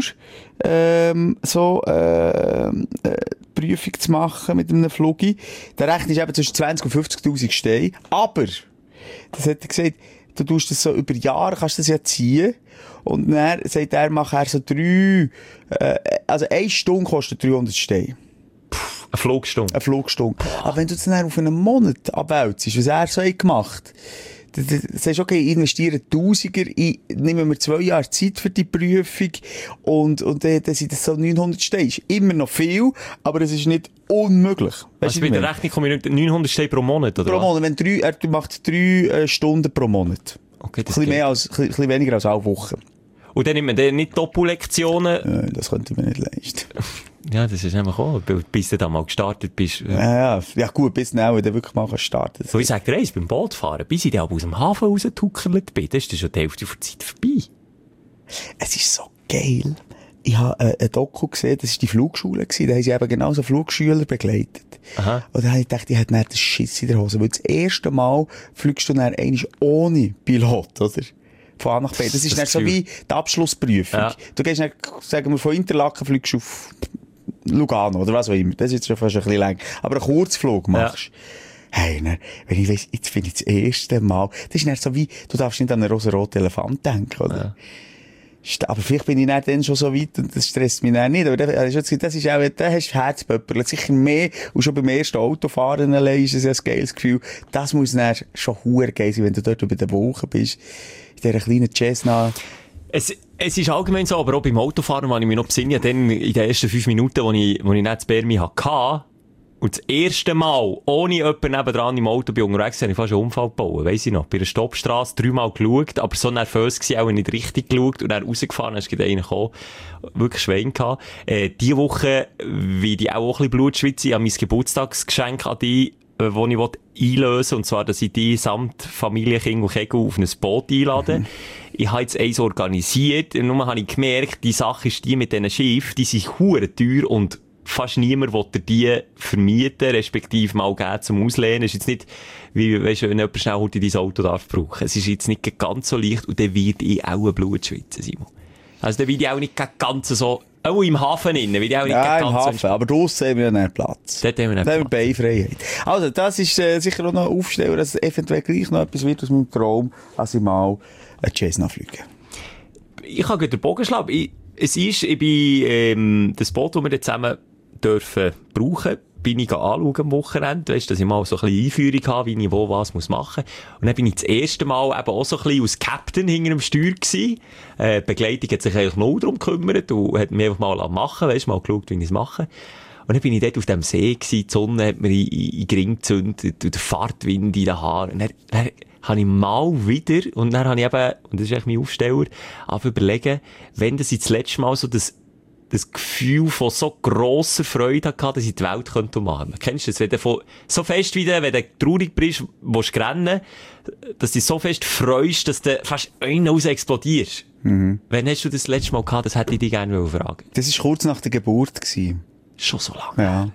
Prüfung zu machen mit einem Flugi. Der Rechner ist eben zwischen 20 und 50'000 Steine. Aber, das hat er gesagt, du tust das so über Jahre, kannst das ja ziehen. Und dann sagt er, mach er so 3, also 1 Stunde kostet 300 Steine. Eine Flugstunde. Eine Flugstunde. Aber wenn du das dann auf einen Monat abwälzt, was er so hat gemacht, dann sagst du, okay, ich investiere Tausiger, ich nehme mir 2 Jahre Zeit für die Prüfung und dann sind das so 900 Steine. Ist immer noch viel, aber es ist nicht unmöglich. Also bei der Rechnung komme ich 900 Steine pro Monat, oder? Pro Monat. Er macht 3 Stunden pro Monat. Okay, das ein bisschen weniger als alle Woche. Und dann nimmt man dann nicht Doppellektionen? Das könnte ich mir nicht leisten. Ja, das ist einfach auch, bis du da mal gestartet bist. Ja gut, bis dann, wenn du wirklich mal starten. So, ich sag dir eins, beim Bootfahren, bis ich dann aus dem Hafen rausgetuckert bin, dann ist das schon die Hälfte der Zeit vorbei. Es ist so geil. Ich habe ein Doku gesehen, das war die Flugschule gewesen, da haben sie eben genauso Flugschüler begleitet. Aha. Und dann habe ich gedacht, ich hätte nicht den Schiss in der Hose, weil das erste Mal fliegst du dann eigentlich ohne Pilot, oder? Von A nach B. Das ist dann so wie die Abschlussprüfung. Ja. Du gehst dann, sagen wir, von Interlaken fliegst du auf Lugano, oder was auch immer. Das ist jetzt schon fast ein bisschen lang. Aber einen Kurzflug machst. Ja. Hey, dann, wenn ich weiss, jetzt finde ich das erste Mal, das ist dann so wie, du darfst nicht an einen rosa-roten Elefant denken, oder? Ja. Aber vielleicht bin ich dann schon so weit und das stresst mich dann nicht. Aber das ist auch, da hast du Herzpöpperl. Sicher mehr. Und schon beim ersten Autofahren allein ist es ja ein geiles Gefühl. Das muss dann schon verdammt geil sein, wenn du dort über den Wolken bist. In dieser kleinen Cessna. Es ist allgemein so, aber auch beim Autofahren, wenn ich mich noch besinne, dann in den ersten 5 Minuten, wo ich nicht das Bärmi hatte, und das erste Mal, ohne jemanden nebendran im Auto bei unterwegs, habe ich fast einen Unfall gebaut. Weiss ich noch. Bei einer Stoppstrasse 3-mal geschaut, aber so nervös gewesen, auch nicht richtig geschaut und dann rausgefahren, hast du einen gekommen. Wirklich Schwein gehabt. Diese Woche, wie die auch ein bisschen Blutschwitze, ich habe mein Geburtstagsgeschenk an die, wo ich einlösen will, und zwar, dass ich die samt Familie, Kind und Kegel auf ein Boot einlade. Ich habe jetzt eins organisiert, und nun habe ich gemerkt, die Sache ist die mit diesen Schiffen, die sind verdammt teuer und fast niemand will die vermieten, respektive mal geben zum Auslehnen. Es ist jetzt nicht, wie, weisst du, wenn jemand schnell heute dein Auto darf brauchen. Es ist jetzt nicht ganz so leicht und dann wird ich auch ein Blut schwitzen, Simon. Also dann wird ich auch nicht ganz so, auch im Hafen innen, wird ich auch nicht ganz so... Ja, im Hafen, aber draussen haben wir ja einen Platz. Dort haben wir einen Platz. Beifreiheit. Also, das ist sicher auch noch ein Aufsteller, dass es eventuell gleich noch etwas wird aus meinem Traum, als ich mal einen Cessna fliege. Ich kann den Bogen schlagen. Ich bin das Boot, das wir jetzt zusammen dürfen brauchen, bin ich anschauen am Wochenende, weisst, dass ich mal so ein bisschen Einführung habe, wie ich wo was muss machen. Und dann bin ich das erste Mal eben auch so ein bisschen als Captain hinter dem Steuer gewesen. Begleitung hat sich eigentlich null darum gekümmert und hat mir einfach mal machen, weisst, mal geschaut, wie ich es mache. Und dann bin ich dort auf dem See gewesen, die Sonne hat mir in den Gring gezündet, der Fahrtwind in den Haaren. Und dann habe ich mal wieder, und dann habe ich eben, und das ist eigentlich mein Aufsteller, aber überlegen, wenn das jetzt das letzte Mal so das Gefühl von so grosser Freude hatte, dass ich die Welt umarmen könnte. Kennst du das? Wenn du so fest wie wenn du traurig bist, willst du rennen, dass du dich so fest freust, dass du fast einen raus explodierst. Mhm. Wann hast du das letzte Mal gehabt? Das hätte ich dich gerne fragen. Das war kurz nach der Geburt gewesen. Schon so lange? Ja.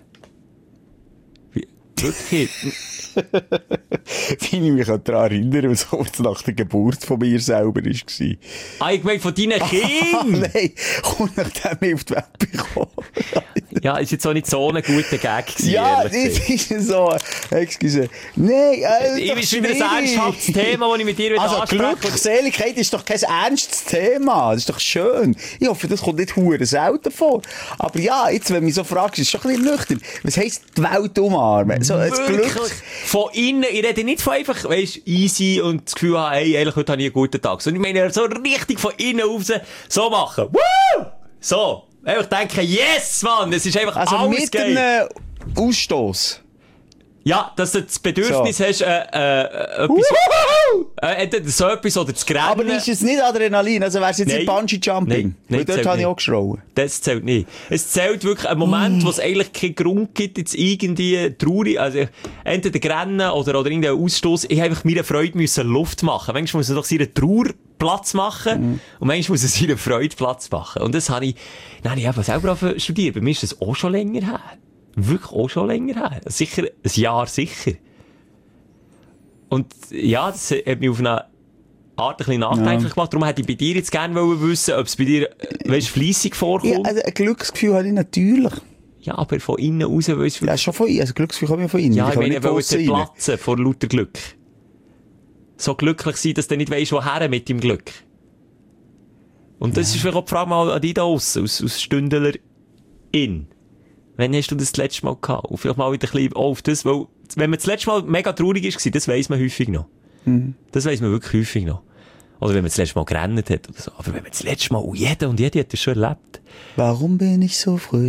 Wirklich? Wie ich mich daran erinnere, was kurz nach der Geburt von mir selber war. Ah, ich meine von deinen Kindern? Nein, kurz nachdem ich auf die Welt bekommen. Ja, ist jetzt auch nicht so ein guter Gag gewesen. Ja, das ist so. Excuse. Nein, ich ist wieder ein ernsthaftes Thema, das ich mit dir anspreche. Also Glückseligkeit ist doch kein ernstes Thema. Das ist doch schön. Ich hoffe, das kommt nicht hure selten vor. Aber ja, jetzt, wenn du mich so fragst, ist es schon ein bisschen nüchtern. Was heisst die Welt umarmen? So, das Glück. Von innen, ich rede nicht von einfach, weisst, easy und das Gefühl haben, hey, ehrlich, heute habe ich einen guten Tag. Sondern ich meine, so richtig von innen raus, so machen. Woo! So. Einfach denken, yes, Mann, es ist einfach also alles mit geil. einem Ausstoß. Ja, dass du das Bedürfnis hast, etwas, so etwas oder zu rennen. Aber ist es nicht Adrenalin? Also wär's jetzt nicht Bungee-Jumping? Weil dort habe ich auch geschrauen. Das zählt nicht. Es zählt wirklich ein Moment, wo es eigentlich keinen Grund gibt, jetzt irgendwie traurig, also entweder rennen oder irgendeinen Ausstoß. Ich habe einfach meiner Freude müssen Luft machen. Manchmal muss man doch seine Trauer Platz machen und manchmal muss er seine Freude Platz machen. Und das habe ich eben selber studiert. Bei mir ist das auch schon länger her. Wirklich auch schon länger her. Sicher, ein Jahr sicher. Und ja, das hat mich auf eine Art ein bisschen nachdenklich gemacht. Darum hätte ich bei dir jetzt gerne wissen, ob es bei dir, fleissig vorkommt. Ja, also ein Glücksgefühl habe ich natürlich. Ja, aber von innen raus, ja, schon von innen. Also Glücksgefühl habe ich von innen. Ja, ich meine, ich platzen vor lauter Glück. So glücklich sein, dass du nicht weisst, woher mit dem Glück. Und das ist vielleicht auch die Frage mal an dich da draussen, aus Stündlerin. Wann hast du das letzte Mal gehabt? Und vielleicht mal wieder ein bisschen auf das, weil, wenn man das letzte Mal mega traurig war, das weiss man häufig noch. Mhm. Das weiss man wirklich häufig noch. Oder wenn man das letzte Mal gerannt hat oder so. Aber wenn man das letzte Mal, und jeder hat das schon erlebt. Warum bin ich so fröhlich,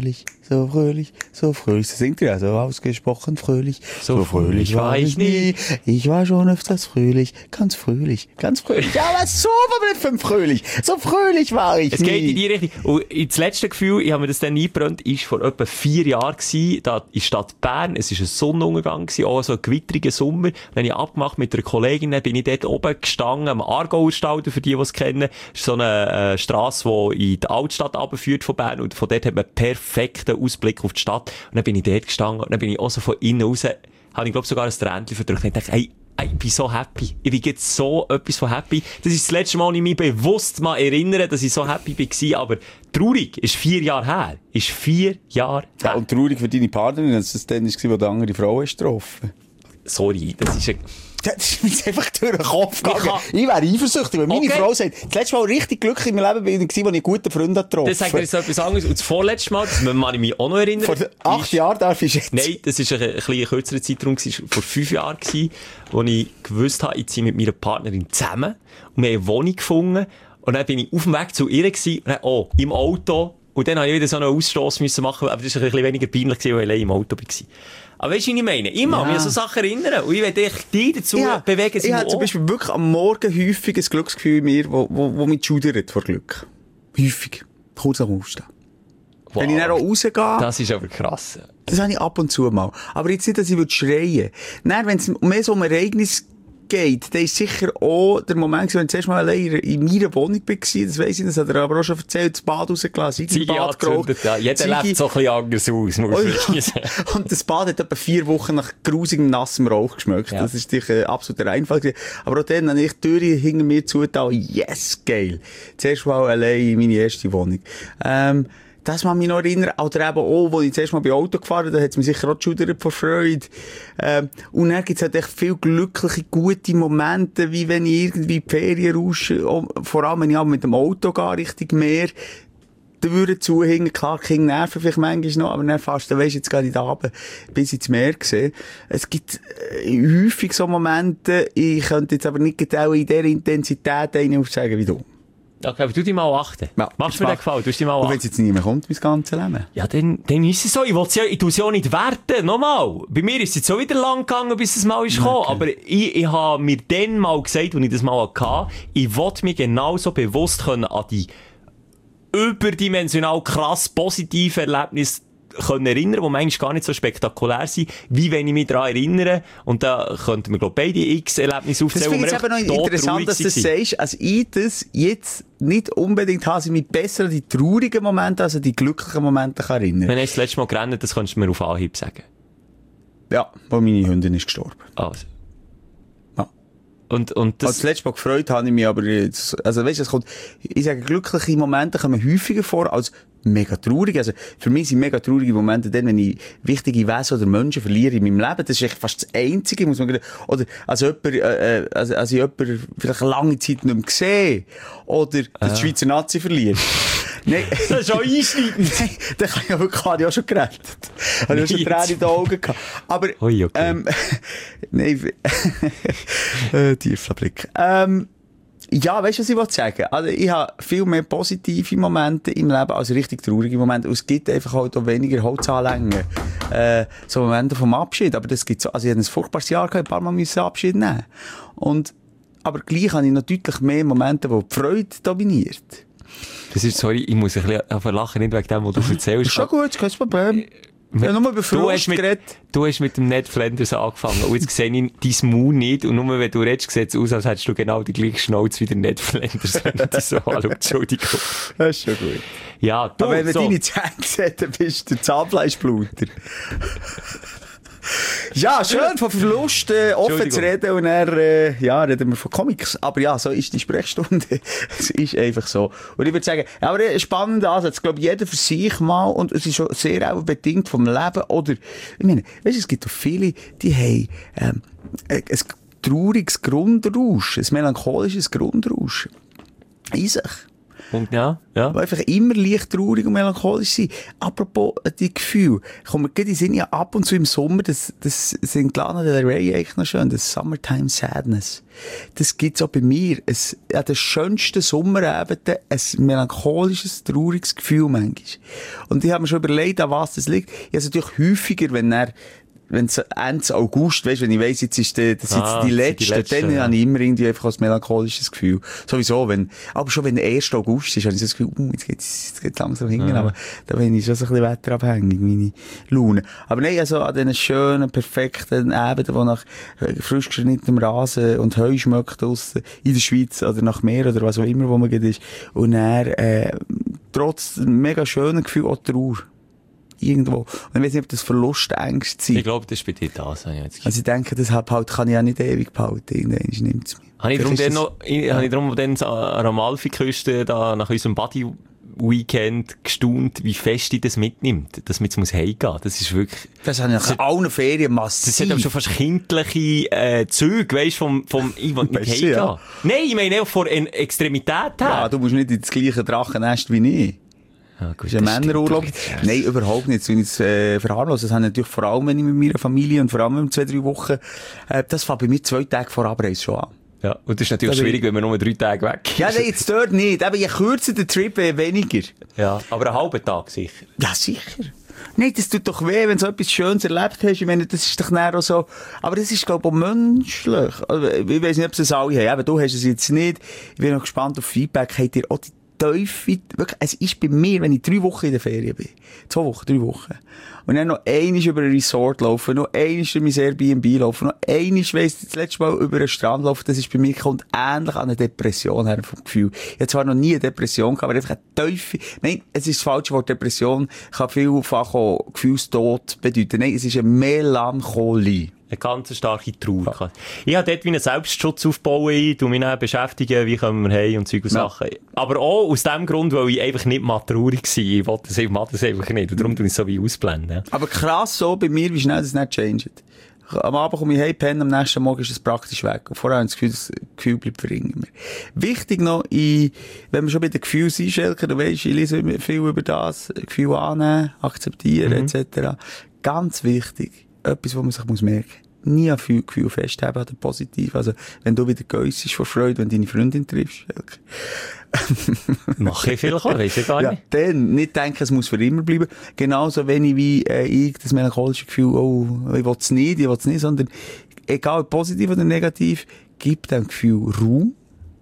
so fröhlich, so fröhlich. Das singt er ja so ausgesprochen fröhlich. So fröhlich war ich nie. Ich war schon öfters fröhlich. Ganz fröhlich, ganz fröhlich. Ja, aber so war mir fröhlich. So fröhlich war ich nie. Es geht in die Richtung. Und das letzte Gefühl, ich habe mir das dann eingebrannt, ist vor etwa 4 Jahren gewesen, da in der Stadt Bern. Es war ein Sonnenuntergang gewesen, auch so ein gewittriger Sommer. Dann habe ich abgemacht mit einer Kollegin, dann bin ich dort oben gestanden, am Aargauer Stauder, für die es kennen. Das ist so eine Strasse, die in die Altstadt runterführt von Bern. Und von dort hat man perfekten Ausblick auf die Stadt. Und dann bin ich dort gestanden und dann bin ich auch so von innen raus, habe ich glaube sogar ein Tränchen verdrückt. Und ich dachte, hey, ich bin so happy. Ich bin jetzt so etwas von happy. Das ist das letzte Mal, ich mich bewusst mal erinnere, dass ich so happy war. Aber traurig ist 4 Jahre her. Ist 4 Jahre her. Ja, und traurig für deine Partnerin, dass es dann war, wo die andere Frau hast getroffen. Sorry, das ist Das ist mir jetzt einfach durch den Kopf gegangen. Ich wäre eifersüchtig, weil meine Frau sagt, das letzte Mal richtig glücklich in meinem Leben bin ich, als ich einen guten Freund getroffen habe. Das sagt mir jetzt etwas anderes. Und das vorletzte Mal, das kann ich mich auch noch erinnern. Vor 8 Jahren darf ich jetzt. Nein, das war ein bisschen kürzerer Zeitraum, das war vor 5 Jahren, wo ich gewusst habe, ich ziehe mit meiner Partnerin zusammen. Und wir haben eine Wohnung gefunden. Und dann bin ich auf dem Weg zu ihr gewesen, und dann, im Auto. Und dann musste ich wieder so einen Ausstoss machen, aber das war ein bisschen weniger peinlich gewesen, weil ich allein im Auto war. Aber weißt du, was ich meine? Ich mag mich an so Sachen erinnern. Und ich will dich dazu bewegen. Ich habe zum Beispiel wirklich am Morgen häufig ein Glücksgefühl in mir, wo mich schudert vor Glück. Häufig. Kurz nach dem Aufstehen. Wow. Wenn ich dann auch rausgehe. Das ist aber krass. Das habe ich ab und zu mal. Aber jetzt nicht, dass ich schreien würde. Wenn es mehr so um Ereignis geht, dann ist sicher auch der Moment, wenn ich zuerst mal allein in meiner Wohnung war, das weiss ich, das hat er aber auch schon erzählt, das Bad rausgelassen, Ziege angezündet, ja. Jeder lebt so ein bisschen anders aus, muss ich sagen. Und das Bad hat etwa 4 Wochen nach grusigem, nassem Rauch geschmeckt. Ja. Das ist natürlich ein absoluter Reinfall gewesen. Aber auch dann habe ich die Türe hinter mir zugetan, yes, geil. Zuerst mal allein in meine erste Wohnung. Das kann mich noch erinnern. Oder eben auch, als ich zuerst mal bei Auto gefahren bin, da hat es mich sicher auch geschudert vor Freude. Und dann gibt es halt echt viele glückliche, gute Momente, wie wenn ich irgendwie die Ferien rausche, vor allem wenn ich mit dem Auto gehe, Richtung Meer, da würde zuhängen, klar, Kinder nerven vielleicht manchmal noch, aber dann fast, dann weisst du, jetzt gehe ich da runter, bis ins Meer sehe. Es gibt häufig so Momente, ich könnte jetzt aber nicht genau in dieser Intensität einen aufzeigen wie du. Okay, aber du dich mal achten. Ja, machst du mir den Gefallen? Du dich mal achten. Und wenn es jetzt nie mehr kommt, mein ganzes Leben? Ja, dann ist es so. Ich tue es ja auch nicht werten. Nochmal. Bei mir ist es jetzt so wieder lang gegangen, bis es mal ist gekommen. Aber ich habe mir dann mal gesagt, als ich das mal hatte, ich wollte mich genauso bewusst können an die überdimensional krass positive Erlebnisse können erinnern, die manchmal gar nicht so spektakulär sind, wie wenn ich mich daran erinnere. Und da könnten wir, glaube ich, beide X-Erlebnisse aufzählen. Das finde ich eben noch interessant, dass du das sagst. Also ich das jetzt nicht unbedingt habe, ich mich besser an die traurigen Momente als an die glücklichen Momente kann erinnern. Wenn ich das letzte Mal gerannt, das kannst du mir auf Anhieb sagen. Ja, weil meine Hündin ist gestorben. Also. Ja. Und das... Also das letzte Mal gefreut habe ich mich, aber jetzt, also weißt du, es kommt, ich sage, glückliche Momente kommen häufiger vor als mega traurig. Also, für mich sind mega traurige Momente dann, wenn ich wichtige Wesen oder Menschen verliere in meinem Leben. Das ist echt fast das Einzige, muss man sagen. Oder, als ich jemanden vielleicht eine lange Zeit nicht mehr gesehen. Oder, dass die Schweizer Nazi verliert. Nein. Das ist schon einschneidend. Nein, den habe ich ja wirklich, habe ich auch schon gerettet. Habe ich auch schon Tränen in den Augen gehabt. Aber, ui, okay. Nein, tiefer Blick. Ja, weißt du, was ich wollte sagen? Also, ich habe viel mehr positive Momente im Leben als richtig traurige Momente. Und es gibt einfach halt auch weniger Holzanlängen. So Momente vom Abschied. Aber das gibt so, also ich hatte ein furchtbares Jahr gehabt, ein paar Mal müssen Abschied nehmen. Aber gleich habe ich noch deutlich mehr Momente, wo die Freude dominiert. Das ist, sorry, ich muss ein bisschen lachen, nicht wegen dem, was du erzählst. Ist schon gut, kein Problem. Ja, nur über Frust geredet. Du hast mit dem Ned Flanders angefangen. Und jetzt sehe ich dein Maul nicht. Und nur wenn du redest, sieht es aus, als hättest du genau die gleiche Schnauze wie der Ned Flanders. Wenn du dich so anschaust. Entschuldigung. Das ist schon gut. Ja, du, aber wenn man deine Zähne sieht, dann bist du der Zahnfleischbluter. Ja, schön, von Verlust offen zu reden und dann reden wir von Comics. Aber ja, so ist die Sprechstunde. Es ist einfach so. Und ich würde sagen, ja, aber ein spannender Ansatz. Ich glaube, jeder für sich mal, und es ist schon sehr auch bedingt vom Leben. Oder, ich meine, weißt du, es gibt auch viele, die haben ein trauriges Grundrauschen, ein melancholisches Grundrauschen in sich. Und ja. Die einfach immer leicht traurig und melancholisch sind. Apropos die Gefühle. Kommt mir die sind ja ab und zu im Sommer, das sind Lana Del Rey eigentlich noch schön, das Summertime Sadness. Das gibt's auch bei mir. An den schönsten Sommerabenden ein melancholisches, trauriges Gefühl manchmal. Und ich habe mir schon überlegt, an was das liegt. Ich habe es natürlich häufiger, wenn es Ende August, weißt, wenn ich weiss, jetzt ist die letzte, dann habe ich immer irgendwie einfach ein melancholisches Gefühl. Sowieso, aber schon wenn der 1. August ist, habe ich so das Gefühl, jetzt geht's langsam hingehen, aber da bin ich schon so ein bisschen wetterabhängig, meine Laune. Aber nein, also an diesen schönen, perfekten Abenden, wo nach frisch geschnittenem Rasen und Heu schmeckt draussen, in der Schweiz, oder nach Meer, oder was auch immer, wo man geht ist, und dann, trotz mega schönen Gefühl auch Trauer. Irgendwo. Und ich weiss nicht, ob das Verlustängste sind. Ich glaube, das ist bei dir das. Also ich denke, das kann ich ja nicht ewig behalten. Irgendwann nimmt es mich. Habe ich darum dann an der Amalfiküste da nach unserem Buddy-Weekend gestaunt, wie fest ich das mitnimmt, dass man jetzt muss heimgehen. Das ist wirklich... Das habe ich nach allen Ferien massiv. Das sind aber schon fast kindliche Züge, weißt du, ich will nicht heimgehen. Ja. Nein, ich meine auch von Extremität her. Ja, du musst nicht ins gleiche Drachennest wie ich. Ja, gut, ist ein Männerurlaub. Nein, überhaupt nicht. So ich verharmlosen. Das habe ich natürlich vor allem, wenn ich mit meiner Familie und vor allem in 2-3 Wochen, das fängt bei mir 2 Tage vor Abreise schon an. Ja, und das ist natürlich schwierig, wenn man nur 3 Tage weg ist. Ja, nein, jetzt dort nicht. Aber je kürzer der Trip, weniger. Ja, aber einen halben Tag sicher. Ja, sicher. Nein, das tut doch weh, wenn du so etwas Schönes erlebt hast. Ich meine, das ist doch näher auch so. Aber das ist, glaube ich, auch menschlich. Also, ich weiss nicht, ob sie es alle haben. Aber du hast es jetzt nicht. Ich bin noch gespannt auf Feedback. Habt ihr auch die Teufel, wirklich, es ist bei mir, wenn ich 3 Wochen in der Ferien bin, 2 Wochen, 3 Wochen, und dann noch einmal über ein Resort laufen, noch einmal durch mein Airbnb laufen, noch einmal, das letzte Mal über einen Strand laufen, das ist bei mir, kommt ähnlich an eine Depression her vom Gefühl. Ich habe zwar noch nie eine Depression gehabt, aber einfach ein Teufel, nein, es ist das falsche Wort, Depression kann vielfach auch Gefühlstod bedeuten. Nein, es ist eine Melancholie. Eine ganz starke Trauer. Ja. Ich habe dort wie einen Selbstschutz aufbauen, mich dann beschäftigen, wie kommen wir heim und Zeug und Sachen. Aber auch aus dem Grund, weil ich einfach nicht mal traurig war. Ich wollte das einfach nicht. Und darum tue ich es so wie ausblenden. Aber krass so bei mir, wie schnell das nicht changed. Am Abend komme ich heim, penne, am nächsten Morgen ist es praktisch weg. Und vorher habe ich das Gefühl bleibt für immer. Wichtig noch, wenn wir schon bei den Gefühlen sind, Schelker, du weisst, ich lese viel über das, Gefühl annehmen, akzeptieren, etc. Ganz wichtig. Etwas, was man sich merken muss. Nie an Gefühl festhalten oder positiv. Also, wenn du wieder geäusserst vor Freude, wenn du deine Freundin triffst. Mach ich vielleicht auch, weiss ich gar nicht. Ja, dann nicht denken, es muss für immer bleiben. Genauso wenig wie ich das melancholische Gefühl, ich will es nicht, sondern egal ob positiv oder negativ, gib dem Gefühl Raum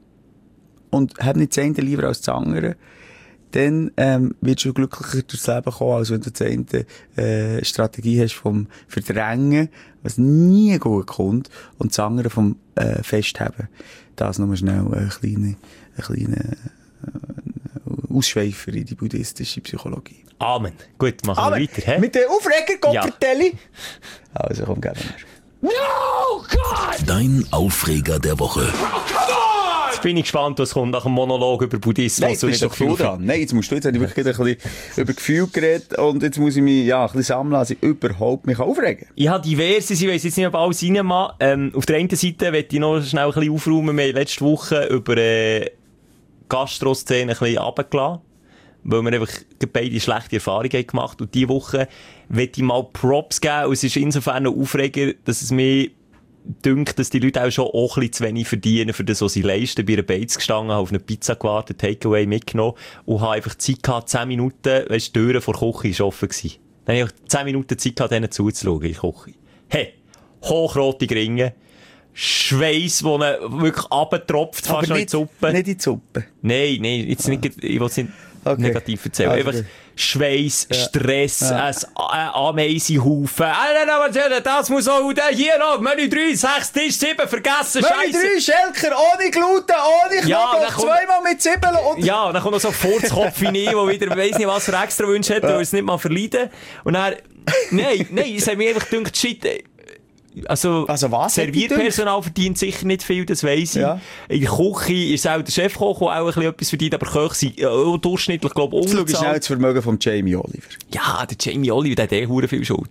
und hab nicht das eine lieber als das andere. Dann wirst du glücklicher durchs Leben kommen, als wenn du das eine Strategie hast vom Verdrängen, was nie gut kommt, und das andere vom Festhaben. Das nochmal schnell ein kleiner Ausschweifer in die buddhistische Psychologie. Amen. Gut, machen wir weiter. He? Mit dem Aufreger, Gottverdeli. Ja. Also komm, gehen wir. No, God! Dein Aufreger der Woche. Jetzt bin ich gespannt, was kommt nach dem Monolog über Buddhismus. Nein, jetzt bist doch du dran. Nein, jetzt musst du, jetzt habe ich wirklich ein bisschen über Gefühl geredet und jetzt muss ich mich ein bisschen sammeln, dass ich überhaupt mich aufregen kann. Ich habe diverse, ich weiss jetzt nicht, ob alles reinmachen. Auf der einen Seite möchte ich noch schnell ein bisschen aufräumen. Wir haben letzte Woche über Gastro-Szene ein bisschen runtergelassen, weil wir einfach beide schlechte Erfahrungen gemacht haben. Und diese Woche möchte ich mal Props geben. Und es ist insofern ein Aufreger, dass es mir dünkt, dass die Leute auch schon auch ein bisschen zu wenig verdienen für das, was sie leisten. Bei einer Beiz gestanden, habe auf eine Pizza gewartet, Takeaway mitgenommen und habe einfach Zeit gehabt, 10 Minuten, weisst, die Türen vor der Küche war offen gewesen. Dann habe ich 10 Minuten Zeit gehabt, denen zuzuschauen in der Küche. Hey, hochrote Gringe, Schweiss, der wirklich runtertropft, fast noch in die Suppe. Nicht in die Suppe? Nein, jetzt nicht, ich will es nicht negativ erzählen. Also einfach Schweiss, Stress, ein Ameisenhaufen. Das muss auch hier noch, Menü 3, 6, Tisch 7, vergessen, Menü 3, Schelker, ohne Gluten, ohne Knoblauch, zweimal mit Zwiebeln und... Ja, und dann kommt noch so Furzkopf wie ich, der wieder weiss nicht, was für extra Wünsche hat, weil er es nicht mal verleiden. Und dann, nein, es hat mir einfach gedacht, shit, also was? Servierpersonal verdient sicher nicht viel, das weiss ich. Ja. In der Küche ist auch der Chefkoch, der auch ein bisschen etwas verdient, aber Köche sind durchschnittlich, glaube ich, unbezahlt. Das ist schnell das Vermögen von Jamie Oliver. Ja, der Jamie Oliver, der hat hure viel Schulden nicht.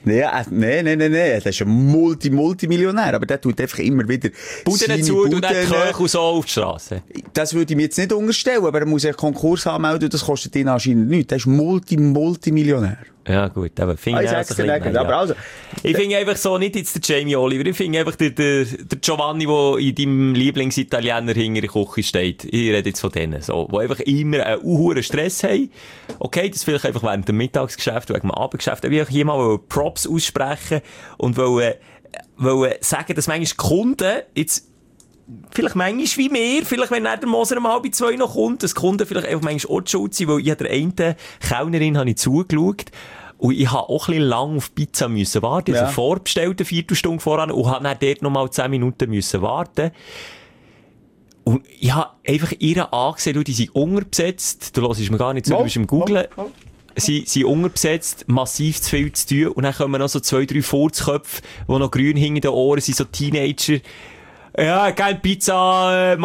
Ja, nein. Das ist ein Multimillionär, aber der tut einfach immer wieder Buden zu, und dann Köche und so auf die Straße. Das würde ich mir jetzt nicht unterstellen, aber er muss einen Konkurs anmelden, das kostet ihn anscheinend nichts. Der ist Multimillionär. Ja, gut, aber finde ich ich finde einfach so nicht jetzt der Jamie Oliver, ich finde einfach der Giovanni, der in deinem Lieblingsitaliener hinter der Küche steht. Ich rede jetzt von denen, so, die einfach immer einen hohen Stress haben. Okay, das vielleicht einfach während dem Mittagsgeschäft, wegen dem Abendgeschäft, aber ich hier mal Props aussprechen und wollen sagen, dass manchmal Kunden jetzt vielleicht manchmal wie mir, vielleicht wenn der Moser um 1:30 noch kommt, dass Kunden vielleicht einfach manchmal auch schuld sind, weil ich der einen Kellnerin habe ich zugeschaut und ich habe auch ein bisschen lang auf Pizza müssen warten. Also vorbestellt, eine Viertelstunde voran und habe dann dort noch mal 10 Minuten müssen warten. Und ich habe einfach ihr angesehen, die sind unterbesetzt, du hörst mir gar nicht zu, du bist im Googlen. Sie sind unterbesetzt, massiv zu viel zu tun und dann kommen noch so 2, 3 Furzköpfe, die noch grün hinter den Ohren sind, so Teenager. Ja, geil, Pizza,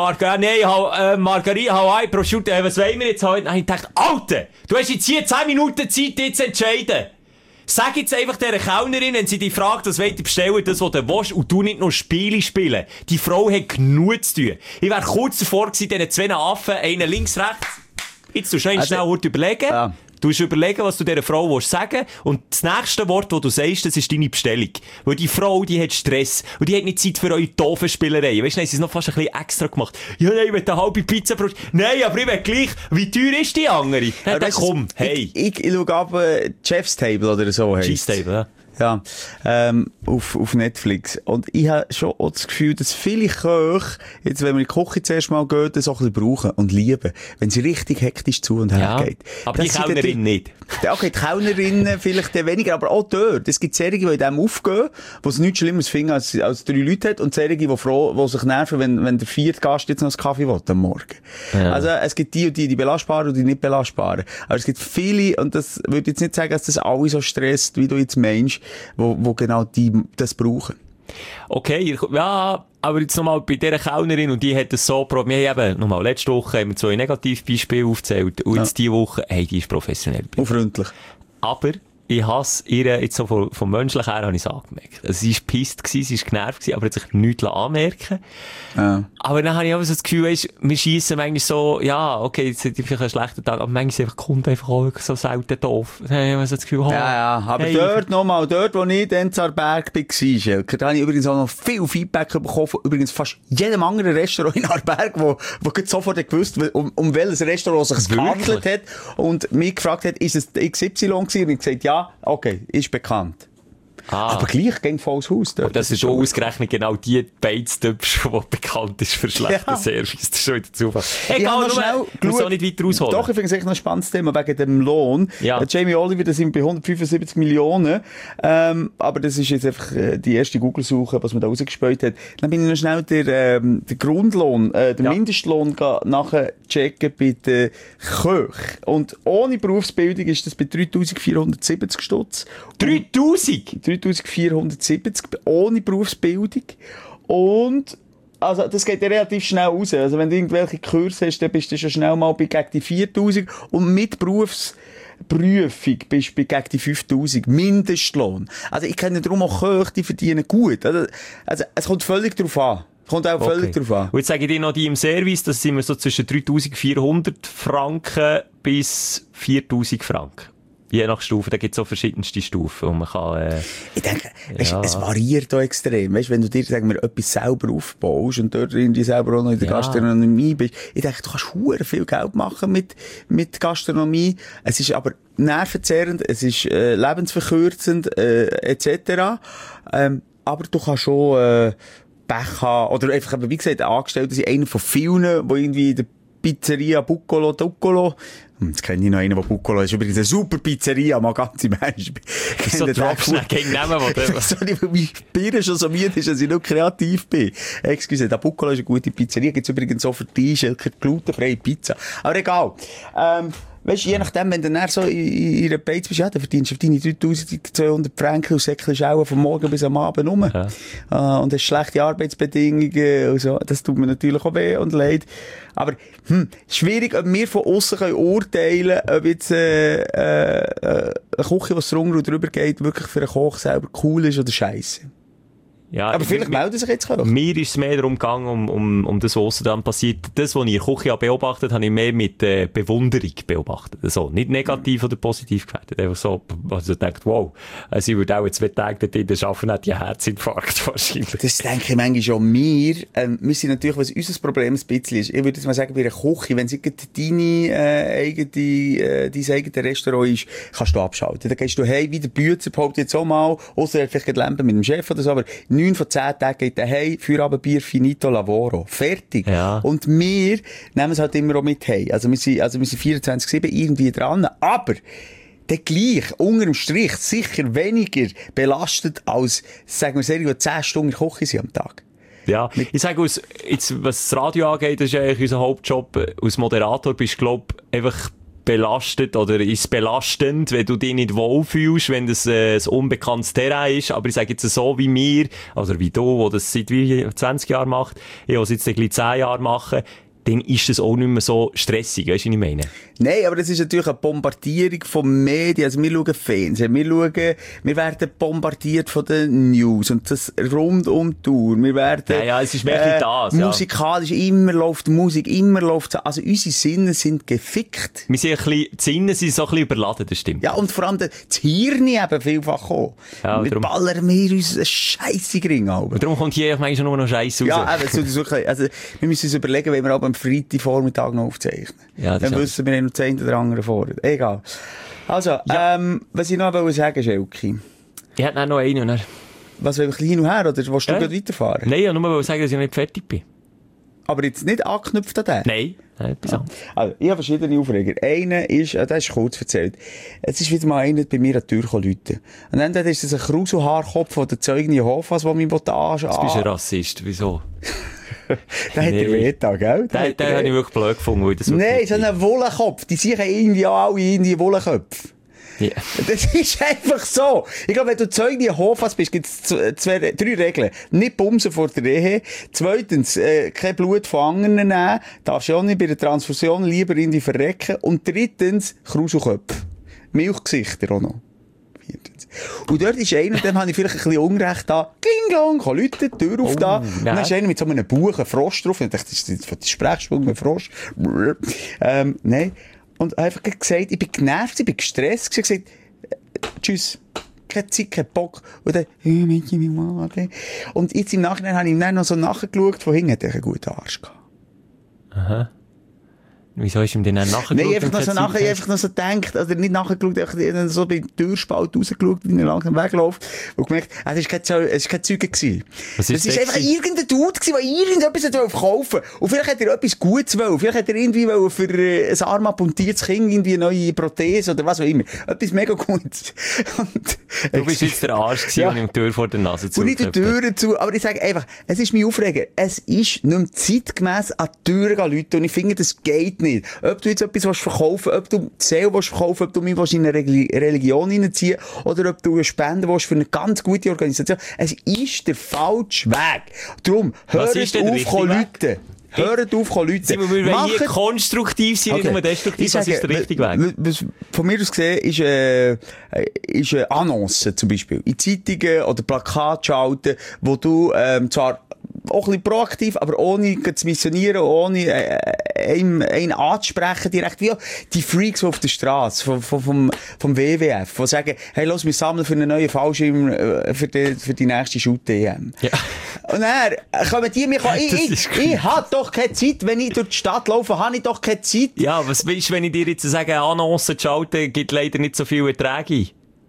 Margarita, Hawaii, Prosciutto, was wollen wir jetzt heute? Dann habe ich gedacht, Alter, du hast jetzt hier 10 Minuten Zeit, dich zu entscheiden. Sag jetzt einfach dieser Kellnerin, wenn sie dich fragt, was wollt ihr bestellen, das, was du willst, und du nicht noch Spiele spielen. Die Frau hat genug zu tun. Ich wäre kurz davor gewesen, diesen 2 Affen, einen links, rechts. Jetzt tust du schnell überlegen. Ja. Du musst überlegen, was du dieser Frau sagen willst. Und das nächste Wort, das du sagst, das ist deine Bestellung. Weil die Frau, die hat Stress. Und die hat nicht Zeit für eure doofen Spielereien. Weißt du, sie ist noch fast ein bisschen extra gemacht. Ja, nein, ich will eine halbe Pizza pro... Nein, aber ich will gleich. Wie teuer ist die andere? Dann komm, hey. Ich schaue ab Chef's Table oder so. Chef's Table, ja. Ja, auf Netflix. Und ich habe schon auch das Gefühl, dass viele Köche, jetzt, wenn wir in die Küche zuerst mal gehen, das auch ein bisschen brauchen und lieben, wenn sie richtig hektisch zu und her geht. Aber die Kellnerin nicht. Okay, die Kellnerinnen vielleicht weniger, aber auch dort. Es gibt Serien, die in dem aufgehen, wo es nichts Schlimmeres finden, als 3 Leute hat, und Serien, die sich nerven, wenn der 4. Gast jetzt noch einen Kaffee will am Morgen. Ja. Also, es gibt die belastbaren und die nicht belastbaren. Aber es gibt viele, und das würde jetzt nicht sagen, dass das alle so stresst, wie du jetzt meinst, wo genau die das brauchen. Okay, ja, aber jetzt nochmal bei dieser Kellnerin, und die hat es so probiert. Wir haben eben, nochmal, letzte Woche haben wir 2 Negativbeispiele aufgezählt, und jetzt diese Woche, hey, die ist professionell. Und freundlich. Aber ich hasse ihr, jetzt so vom Menschlichen her, habe ich es angemerkt. Also, sie war pisst gewesen, sie war genervt gewesen, aber hat sich nichts anmerken. Ja. Aber dann habe ich auch so das Gefühl, weißt, wir schiessen manchmal so, ja, okay, jetzt hat vielleicht einen schlechten Tag, aber manchmal sind einfach Kunden einfach auch so selten doof. Dann habe ich so das Gefühl, ja, aber hey, dort, wo ich dann zu Aarberg war, da habe ich übrigens auch noch viel Feedback bekommen von übrigens fast jedem anderen Restaurant in Aarberg, wo sofort gewusst, um welches Restaurant sich gehandelt hat und mich gefragt hat, ist es XY gewesen? Und ich gesagt, ja, okay, ist bekannt. Aber gleich ging volles Haus dort. Das ist schon ausgerechnet genau die Beiz-Typsch, die bekannt ist für schlechten Service. Das ist schon wieder Zufall. Egal, du musst auch nicht weiter rausholen. Doch, ich finde es echt noch ein spannendes Thema wegen dem Lohn. Ja. Jamie Oliver, das sind bei 175 Millionen. Aber das ist jetzt einfach die erste Google-Suche, was man da rausgespäut hat. Dann bin ich noch schnell der Grundlohn, der Mindestlohn nachher checken bei den Köchen. Und ohne Berufsbildung ist das bei 3.470 Stutz. 3.000? 3.470 ohne Berufsbildung. Und also, das geht ja relativ schnell raus. Also, wenn du irgendwelche Kurse hast, dann bist du schon schnell mal bei gegen die 4.000. Und mit Berufsprüfung bist du bei gegen die 5.000. Mindestlohn. Also, ich kenne darum auch Köche, die verdienen gut. Also, es kommt völlig drauf an. Kommt auch völlig drauf an. Und jetzt sage ich dir noch, die im Service, das sind wir so zwischen 3.400 Franken bis 4.000 Franken. Je nach Stufe, da gibt es so verschiedenste Stufen, wo man kann, ich denke, es variiert auch extrem. Weißt, wenn du dir, sagen wir, etwas selber aufbaust und dort irgendwie selber auch noch in der Gastronomie bist, ich denke, du kannst verdammt viel Geld machen mit Gastronomie. Es ist aber nervenzehrend, es ist lebensverkürzend, etc. Aber du kannst schon Pech haben, oder einfach, wie gesagt, Angestellte sind einer von vielen, die irgendwie in der Pizzeria Duccolo. Jetzt kenne ich noch einen, der Buccolo ist. Übrigens eine super Pizzeria, mal ganz im Ernst. So Dropschneck gegen Namen, Sorry, weil mein Bier schon so müde ist, dass ich noch kreativ bin. Excuse, der Buccolo ist eine gute Pizzeria. Gibt's übrigens auch für dich, glutenfreie Pizza. Aber egal. Weißt du, je nachdem, wenn du dann so in einer Beiz bist, ja, dann verdienst du auf deine 3200 Franken und säckelst auch von morgen bis am Abend rum. Ja. Und hast schlechte Arbeitsbedingungen und so. Das tut mir natürlich auch weh und leid. Aber, schwierig, ob wir von aussen urteilen können, ob jetzt, eine Küche, die drunter und drüber geht, wirklich für einen Koch selber cool ist oder scheisse. Ja, aber vielleicht melden sich jetzt Koch. Mir ist es mehr darum gegangen, um das, was dann passiert. Das, was ich in der Küche beobachtet habe, ich mehr mit Bewunderung beobachtet. Also, nicht negativ oder positiv gewertet. Einfach so, also denkt, wow, sie würde auch 2 Tage dort in arbeiten, hat die Herzinfarkt wahrscheinlich. Das denke ich manchmal schon. Wir sind natürlich, was unser Problem ein bisschen ist, ich würde jetzt mal sagen, bei einer Küche, wenn es dein eigenes Restaurant ist, kannst du abschalten. Dann gehst du hey, wie der Bützer, behauptet jetzt auch mal, ausser er hat vielleicht Lampe mit dem Chef oder so, aber 9 von 10 Tagen geht er hey, Feierabendbier, finito, lavoro. Fertig. Ja. Und wir nehmen es halt immer auch mit hey. Also wir sind 24/7 irgendwie dran, aber der gleich, unter dem Strich, sicher weniger belastet als, sagen wir sehr, 10 Stunden in der Küche sind am Tag. Ja, ich sage, was das Radio angeht, das ist eigentlich unser Hauptjob. Als Moderator bist du, glaube ich, einfach belastet oder ist belastend, wenn du dich nicht wohlfühlst, wenn das ein unbekanntes Terrain ist. Aber ich sage jetzt so wie mir, also wie du, der das seit 20 Jahren macht, ich will es jetzt gleich 10 Jahre machen, dann ist das auch nicht mehr so stressig, weißt du, was ich meine? Nein, aber das ist natürlich eine Bombardierung von Medien. Also wir schauen Fernsehen, wir werden bombardiert von den News und das rund um die Tour. Wir werden, ja, es ist wirklich das, musikalisch, immer läuft Musik, also unsere Sinne sind gefickt. Wir sind die Sinne sind so ein bisschen überladen, das stimmt. Ja, und vor allem das Hirn eben vielfach auch. Ja, wir ballern uns einen Scheisse Ring an. Und darum kommt hier manchmal nur noch Scheiße raus. Ja, also wir müssen uns überlegen, wenn wir aber am Freitagvormittag noch aufzeichnen. Ja, dann wissen wir noch 10 oder andere vor. Egal. Also, ja. Was ich noch sagen, Schelki. Ich hätte noch einen. Oder? Was, will ich hin und her, oder willst du gleich weiterfahren? Nein, ich nur sagen, dass ich noch nicht fertig bin. Aber jetzt nicht angeknüpft an den? Nein, etwas anderes. Also, ich habe verschiedene Aufreger. Einer ist, das ist kurz erzählt. Es ist wieder mal einer bei mir an die Tür läuten. Und dann ist das ein Kruselhaarkopf von der Zeugin Jehovas, der mich anschauen. Jetzt bist du ein Rassist, wieso? Der hat der Wehta, gell? Den habe ich wirklich blöd gefunden. Weil das nein, so ein Wollenkopf. Die sind irgendwie auch alle in die Wollenköpfe. Yeah. Das ist einfach so. Ich glaube, wenn du Zeugin Jehovas bist, gibt es 3 Regeln. Nicht bumsen vor der Ehe. Zweitens, kein Blut von anderen nehmen. Darfst du auch nicht bei der Transfusion lieber irgendwie verrecken. Und drittens, Kruselköpfe. Milchgesichter auch noch. Und dort ist einer, dem habe ich vielleicht ein bisschen Unrecht da. Kling, klong, kann Leute die Tür auf da. Und dann ist einer mit so einem Buch, ein Frosch drauf. Und ich dachte, das ist von der Sprechstunde, ein Frosch. Nein. Und einfach gesagt, ich bin genervt, ich bin gestresst. Ich habe gesagt, tschüss. Keine Zeit, kein Bock. Und dann, und jetzt im Nachhinein habe ich ihm dann noch so nachgeschaut, von hinten hat er einen guten Arsch gehabt. Aha. Wieso ist ihm denn dann nachgeschaut? Nein, einfach noch so gedacht, also nicht nachgeschaut, einfach so bei der Türspalt rausgeschaut, wie er langsam wegläuft, und gemerkt, es war kein Zeuge gewesen. Es war einfach irgendein Dude gewesen, der irgendetwas verkaufen wollte. Und vielleicht hat er etwas Gutes wollen. Vielleicht hat er irgendwie für ein arm amputiertes Kind irgendwie eine neue Prothese oder was auch immer. Etwas mega Gutes. Du bist jetzt der Arsch gewesen, und ihm die Tür vor der Nase zu. Und nicht die Türen zu, aber ich sage einfach, es ist mein Aufreger. Es ist nicht mehr zeitgemäss an die Türen gehen, Leute, und ich finde, das geht nicht. Ob du jetzt etwas verkaufen willst, ob du die Seele verkaufen willst, ob du mich in eine Religion hineinziehen oder ob du eine Spende willst für eine ganz gute Organisation. Es ist der falsche Weg. Darum, hört auf, Leute. Hört auf, Leute. Simon, wir wollen hier konstruktiv sein, nicht nur destruktiv. Was ist der richtige Weg? Von mir aus gesehen ist eine Annonce zum Beispiel in Zeitungen oder Plakate schalten, wo du zwar auch ein bisschen proaktiv, aber ohne zu missionieren, ohne einen anzusprechen direkt, wie die Freaks auf der Straße vom WWF, die sagen, hey, los, wir sammeln für einen neuen Fallschirm für die nächste Shoot-EM. Ja. Und dann kommen die mir, ich habe doch keine Zeit, wenn ich durch die Stadt laufe, habe ich doch keine Zeit. Ja, was willst du, wenn ich dir jetzt sage, Annonce zu schalten, gibt leider nicht so viele Erträge?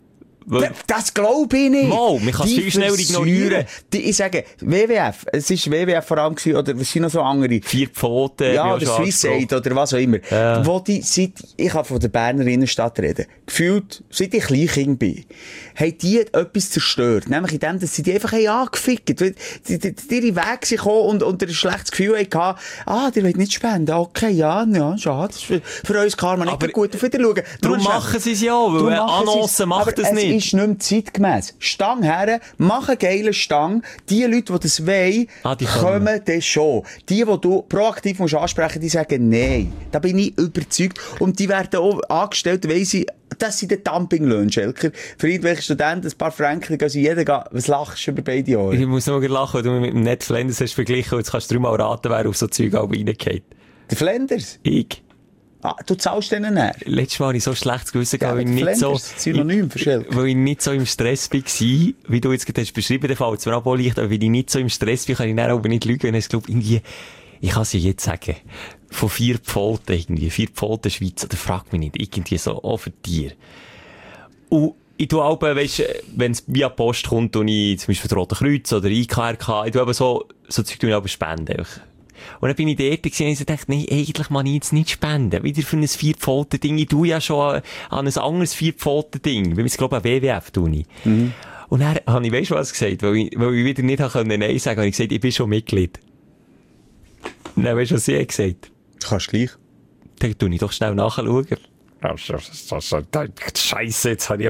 Das glaube ich nicht. Mal, man kann es viel schneller ignorieren. Ich sage, WWF, es ist WWF vor allem gewesen, oder was sind noch so andere? 4 Pfoten. Ja, oder Swiss Aid, oder was auch immer. Ja. Wo ich kann von der Berner Innenstadt reden. Gefühlt, seit ich Kleinkind bin, haben die etwas zerstört. Nämlich in dem, dass sie die einfach angefickt haben. Die ihre Wege sind gekommen und ein schlechtes Gefühl hatten, die wollen nicht spenden. Okay, ja, schade. Für uns Karma nicht gut. Auf Wiederschauen. Darum machen sie es ja, weil eine Annonce macht das nicht. Es ist nicht mehr zeitgemäss. Stang her, mach einen geilen Stang. Die Leute, die das wollen, kommen dann schon. Die du proaktiv musst ansprechen, die sagen nein. Da bin ich überzeugt. Und die werden auch angestellt, weil sie, das sind die Dumpinglöhne, Schelker. Für irgendwelche Studenten ein paar Franken, gehen sie jeden gehen. Was lachst du über beide Jahre? Ich muss nur lachen, weil du mit dem Ned Flanders hast verglichen. Jetzt kannst du 3-mal raten, wer auf so Zeug auch reingeht. Der Flanders? Ich. Du zahlst denen näher? Letztes Mal hatte ich so schlechtes Gewissen, ja, weil ich nicht so... Synonym für Schelker. Weil ich nicht so im Stress war, wie du jetzt gerade hast beschrieben, der fällt es mir auch leicht, aber weil ich nicht so im Stress bin, kann ich dann aber nicht lügen, wenn ich glaube, irgendwie, ich kann es ja jetzt sagen, von 4 Pfoten irgendwie, 4 Pfoten Schweiz, oder frag mich nicht, irgendwie so, auch für Tiere. Und ich tue auch, weisst, wenn es via Post kommt, und ich zum Beispiel das Rote Kreuz oder IKRK, ich tue aber so Zeug tue ich aber spenden. Und dann bin ich dort gewesen und ich dachte, nein, eigentlich kann ich jetzt nicht spenden. Wieder für ein 4-Pfoten-Ding. Ich tue ja schon an ein anderes 4-Pfoten-Ding. Weil ich glaube, an WWF tue ich. Mhm. Und dann habe ich, weisst du was gesagt? Weil ich wieder nicht Nein sagen konnte, habe ich gesagt, ich bin schon Mitglied. Und dann weisst du, was sie gesagt? Du kannst gleich. Dann tue ich doch schnell nachschauen. Scheisse, jetzt habe ich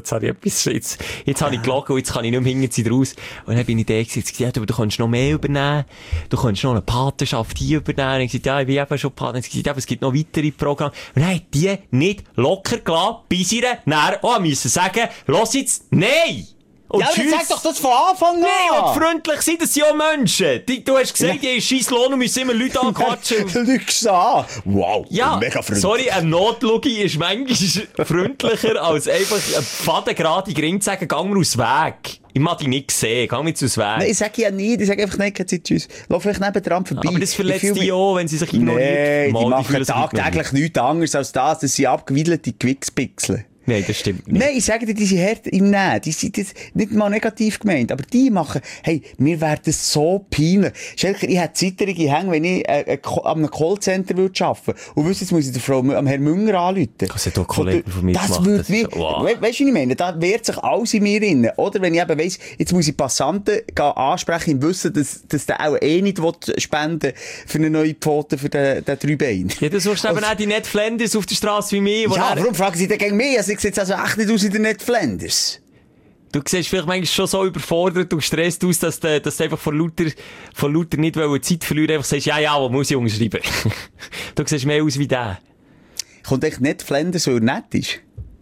gelogen und jetzt kann ich nicht mehr hinten raus. Und dann bin ich da gesagt, ja, aber du kannst noch mehr übernehmen. Du kannst noch eine Patenschaft hier übernehmen. Und ich gesagt, ja, ich bin eben schon Paten. Und ich gesagt, ja, aber es gibt noch weitere Programme. Und dann hat die nicht locker gelassen, bis sie dann müssen sagen, los jetzt, nein! Und ja, aber dann sag doch das von Anfang an! Nein, und freundlich sind das ja Menschen. Du hast gesagt, die haben scheiss Lohn und müssen immer Leute anquatschen. Lügst an! Wow, ja, mega freundlich. Sorry, ein Notlogi ist manchmal freundlicher, als einfach eine fadengerade Gring zu sagen, geh mir aus Weg. Ich mag dich nicht sehen, geh mir jetzt aus Weg. Nein, ich sage ja nicht, ich sage einfach nicht, keine Zeit, tschüss. Lauf vielleicht nebendran vorbei. Aber das verletzt die auch, wenn sie sich ignoriert. Nein, die machen tagtäglich nichts anderes als das sie abgewiedelte Gewichspixel. Nein, das stimmt nicht. Nein, ich sage dir, die sind hart im Nehmen. Die sind das nicht mal negativ gemeint. Aber die machen, hey, mir wäre das so peinlich. Schelker, ich hätte zitterige Hänge, wenn ich an einem Callcenter arbeiten würde. Und wüsste, jetzt muss ich der Frau, am Herrn Münger anrufen. Das hat doch Kollegen von mir das gemacht. Würde mir, wow. Weißt du, was ich meine? Da wehrt sich alles in mir drin. Oder wenn ich eben weiss, jetzt muss ich Passanten ansprechen, im Wissen, dass der auch nicht spenden für eine neue Pfote für den 3-Bein. Ja, du suchst eben auch die Ned Flanders auf der Straße wie mich. Ja, warum fragen sie denn gegen mich? Also, ich sehe jetzt also echt nicht aus in der Ned Flanders. Du siehst vielleicht manchmal schon so überfordert und gestresst aus, dass du einfach vor lauter nicht Zeit verlieren einfach sagst, ja, wo muss ich unterschreiben? Du siehst mehr aus wie der. Kommt echt Ned Flanders, weil er nett ist?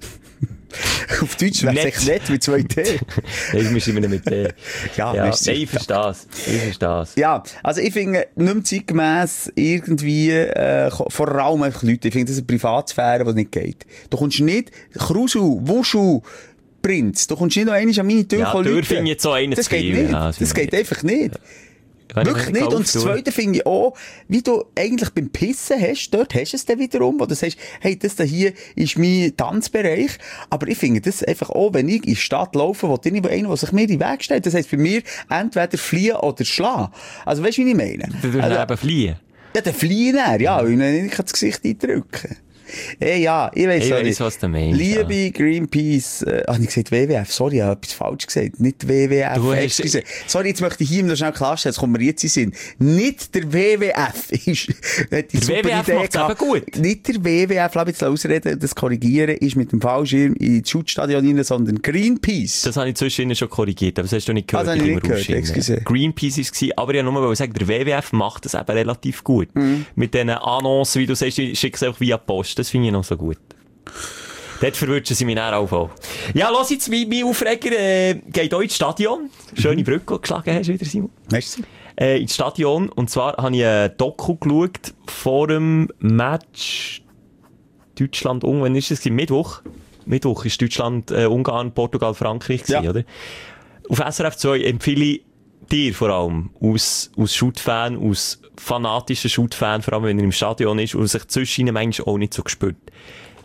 Auf Deutsch wäre es echt nett mit 2 T. Nein, wir schreiben mit T. Ja, nein, ich verstehe es. Ja, also ich finde, nicht mehr zeitgemäss irgendwie, vor allem einfach Leute, ich finde, das ist eine Privatsphäre, die nicht geht. Du kommst nicht, Krusel, Wuschel, Prinz, du kommst nicht noch einmal an meine Tür ja, Leute. finde ich jetzt so einen das geht nicht. Ja, das geht einfach nicht. Ja. Wirklich nicht. Und das Zweite finde ich auch, wie du eigentlich beim Pissen hast, dort hast du es dann wiederum, wo du sagst, hey, das da hier ist mein Tanzbereich. Aber ich finde das einfach auch, wenn ich in die Stadt laufe, wo einer, der sich mir in den Weg stellt, das heisst für mich entweder fliehen oder schlagen. Also weißt du, wie ich meine? Du willst eben fliehen? Ja, dann fliehen er, ja, weil ich nicht das Gesicht eindrücken. Hey, ja, ich weiss was du meinst. Liebe ja. Greenpeace, ich gesagt WWF, sorry, ich habe etwas falsch gesagt. Nicht WWF. Sorry, jetzt möchte ich hier noch schnell klarstellen, jetzt kommen wir jetzt in den Sinn. Nicht der WWF ist, der WWF macht es eben gut. Nicht der WWF, lass mich jetzt ausreden, das korrigieren, ist mit dem Fallschirm ins Schutzstadion rein, sondern Greenpeace. Das habe ich zwischen schon korrigiert, aber das hast du nicht gehört. Das habe ich nicht gehört, excuse. Greenpeace war es, aber ich wollte nur sagen, der WWF macht das eben relativ gut. Mit diesen Annoncen, wie du sagst, ich schicke es einfach via Post. Das finde ich noch so gut. Dort verwünschen sie mich dann auch. Ja, lass jetzt, mein Aufreger geht auch ins Stadion. Schöne Brücke geschlagen hast du wieder, Simon. Merci. Ins Stadion. Und zwar habe ich ein Doku geschaut vor dem Match Deutschland-Ungarn. Wann ist es? Mittwoch. Mittwoch ist Deutschland, Ungarn, Portugal, Frankreich gewesen, ja. Oder? Auf SRF 2 empfehle ich dir vor allem, aus Shoot-Fan, aus fanatischen Shoot-Fan, vor allem wenn er im Stadion ist und sich zwischen ihnen manchmal auch nicht so gespürt.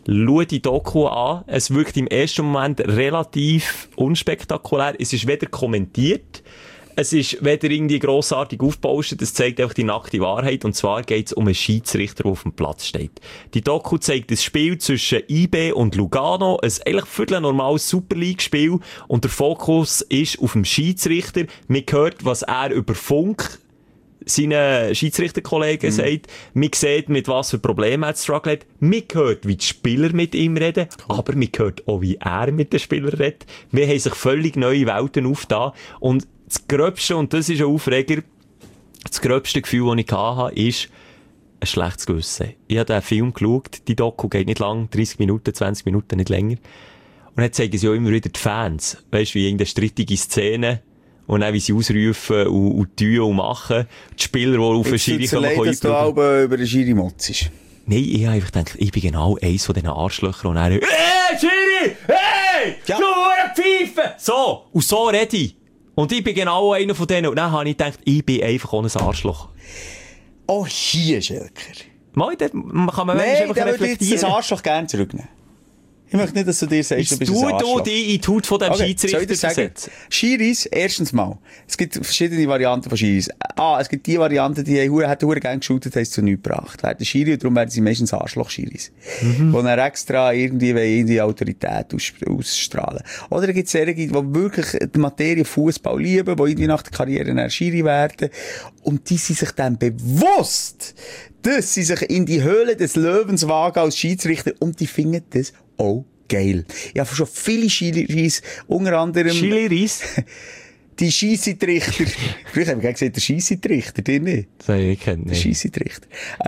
schau die Doku an. Es wirkt im ersten Moment relativ unspektakulär. Es ist weder kommentiert, es ist weder irgendwie grossartig aufgebauscht, es zeigt einfach die nackte Wahrheit. Und zwar geht es um einen Schiedsrichter, der auf dem Platz steht. Die Doku zeigt das Spiel zwischen IB und Lugano, ein eigentlich völlig normales Super League-Spiel. Und der Fokus ist auf dem Schiedsrichter. Man hört, was er über Funk seinen Schiedsrichterkollegen sagt. Man sieht, mit was für Problemen er struggelt hat. Man hört, wie die Spieler mit ihm reden. Aber man hört auch, wie er mit den Spielern redet. Wir haben sich völlig neue Welten aufgetan. Und das Gröbste, und das ist ein Aufreger, das gröbste Gefühl, das ich hatte, ist ein schlechtes Gewissen. Ich habe den Film geschaut, die Doku geht nicht lang, 30 Minuten, 20 Minuten, nicht länger. Und dann zeigen sie auch immer wieder die Fans. Weißt du, wie irgendeine strittige Szene, und dann, wie sie ausrufen und tun und machen. Die Spieler, die auf den Schiri kommen. Leid, dass du auch über den Schiri motzest. Nein, ich habe einfach gedacht, ich bin genau eins von diesen Arschlöchern. Und dann, Schiri! Hey! Ja. Du Pfeife! So! Und so rede ich. Und ich bin genau einer von denen. Und dann habe ich gedacht, ich bin einfach ohne ein Arschloch. Oh, hier, Schelker. Mal, da kann man Nein, einfach der würde reflektieren. jetzt das Arschloch gerne zurücknehmen. Ich möchte nicht, dass du dir sagst, du bist ein Arschloch. Du dich in die Haut von dem Schiedsrichter versetzen. Schiris, erstens mal. Es gibt verschiedene Varianten von Schiris. Es gibt die Variante, die hat gerne geshootet, haben es zu nichts gebracht. Werden Schiri, und darum werden sie meistens Arschloch-Schiris. Wo dann extra irgendwie Autorität ausstrahlen. Oder gibt es solche, die wirklich die Materie Fußball lieben, die irgendwie nach der Karriere eine Schiri werden. Und die sind sich dann bewusst, dass sie sich in die Höhle des Löwens wagen als Schiedsrichter, und die finden das auch geil. Ich habe schon viele Schiris, unter anderem... Schiris? Die Scheissetrichter. Früher habe ich gesagt, der Scheissetrichter, dir nicht? Das habe ich gekannt, der Scheissetrichter.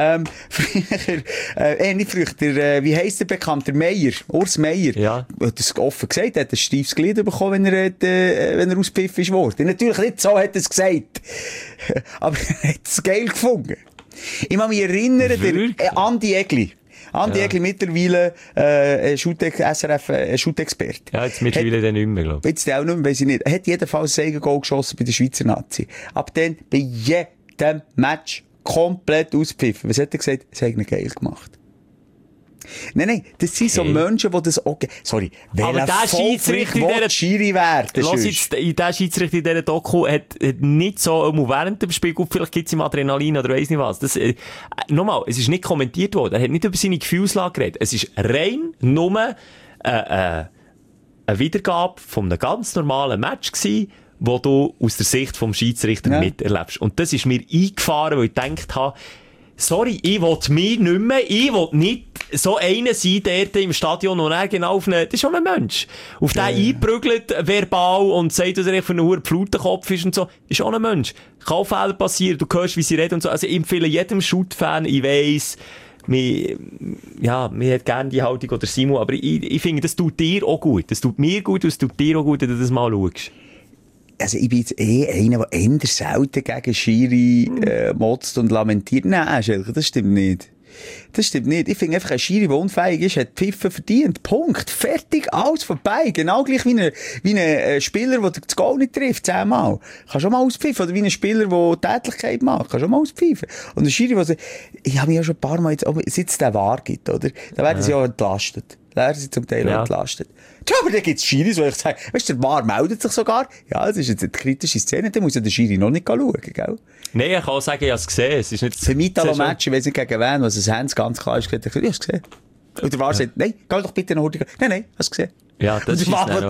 Nicht früher, wie heisst der bekannt? Der Meier, Urs Meier. Ja. Hat das offen gesagt, er hat ein steifes Glied bekommen, wenn er auspfiffen ist worden. Natürlich nicht so hat er es gesagt. Aber er hat es geil gefunden. Ich kann mich erinnern, der Andi Egli. Andi Egli mittlerweile SRF-Shoot-Experte. Ja, jetzt mittlerweile dann nicht mehr, glaube ich. Jetzt auch nicht mehr, weiss ich nicht. Er hat jedenfalls ein Goal geschossen bei der Schweizer Nazi. Ab dann bei jedem Match komplett auspfiffen. Was hat er gesagt? Es hat ihn geil gemacht. Nein, das sind so Menschen, die das auch... Sorry, aber der Schiedsrichter in dieser... Schiri werden. Lass jetzt, der Schiedsrichter in dieser Doku hat nicht so während dem Spiel, gut, vielleicht gibt es ihm Adrenalin oder weiss nicht was. Das, nochmal, es ist nicht kommentiert worden. Er hat nicht über seine Gefühlslage geredet. Es ist rein nur eine Wiedergabe von einem ganz normalen Match gewesen, wo du aus der Sicht vom Schiedsrichter miterlebst. Und das ist mir eingefahren, weil ich gedacht habe, sorry, ich will mich nicht mehr, ich will nicht so einer sein, der im Stadion, und er genau auf einen, das ist schon ein Mensch, auf den einprügelt, verbal, und sagt, dass er für einen hohen Pflutenkopf ist und so, ist auch ein Mensch. Kann auch Fehler passieren, du hörst, wie sie reden und so. Also ich empfehle jedem Shoot-Fan, ich weiss, mir hat gerne die Haltung oder Simon, aber ich finde, das tut dir auch gut. Das tut mir gut und es tut dir auch gut, wenn du das mal schaust. Also ich bin jetzt einer, der eher selten gegen Schiri motzt und lamentiert. Nein, Schelke, das stimmt nicht. Das stimmt nicht. Ich finde einfach, ein Schiri, der unfähig ist, hat Pfiffen verdient. Punkt. Fertig. Alles vorbei. Genau gleich wie ein Spieler, der das Goal nicht trifft, 10-mal. Kann schon mal auspfiffen. Oder wie ein Spieler, der Tätlichkeit macht. Kann schon mal auspfiffen. Und ein Schiri, ich habe mich ja schon ein paar Mal jetzt es den Wahr gibt, oder? Da werden sie auch entlastet. Da werden sie zum Teil entlastet. Ja, aber da gibt's Schiris, wo ich sage, weißt du, der Wahr meldet sich sogar. Ja, das ist jetzt eine kritische Szene, da muss ja der Schiri noch nicht schauen, gell? Nein, ich kann auch sagen, ich habe es gesehen. Es ist nicht für mich Italo-Match, ich weiss nicht gegen wen, was es Hans ganz klar ist, ich habe es gesehen. Und der Wahr sagt, nein, geh doch bitte nach Hause. Nein, hast du gesehen. Ja, das ist der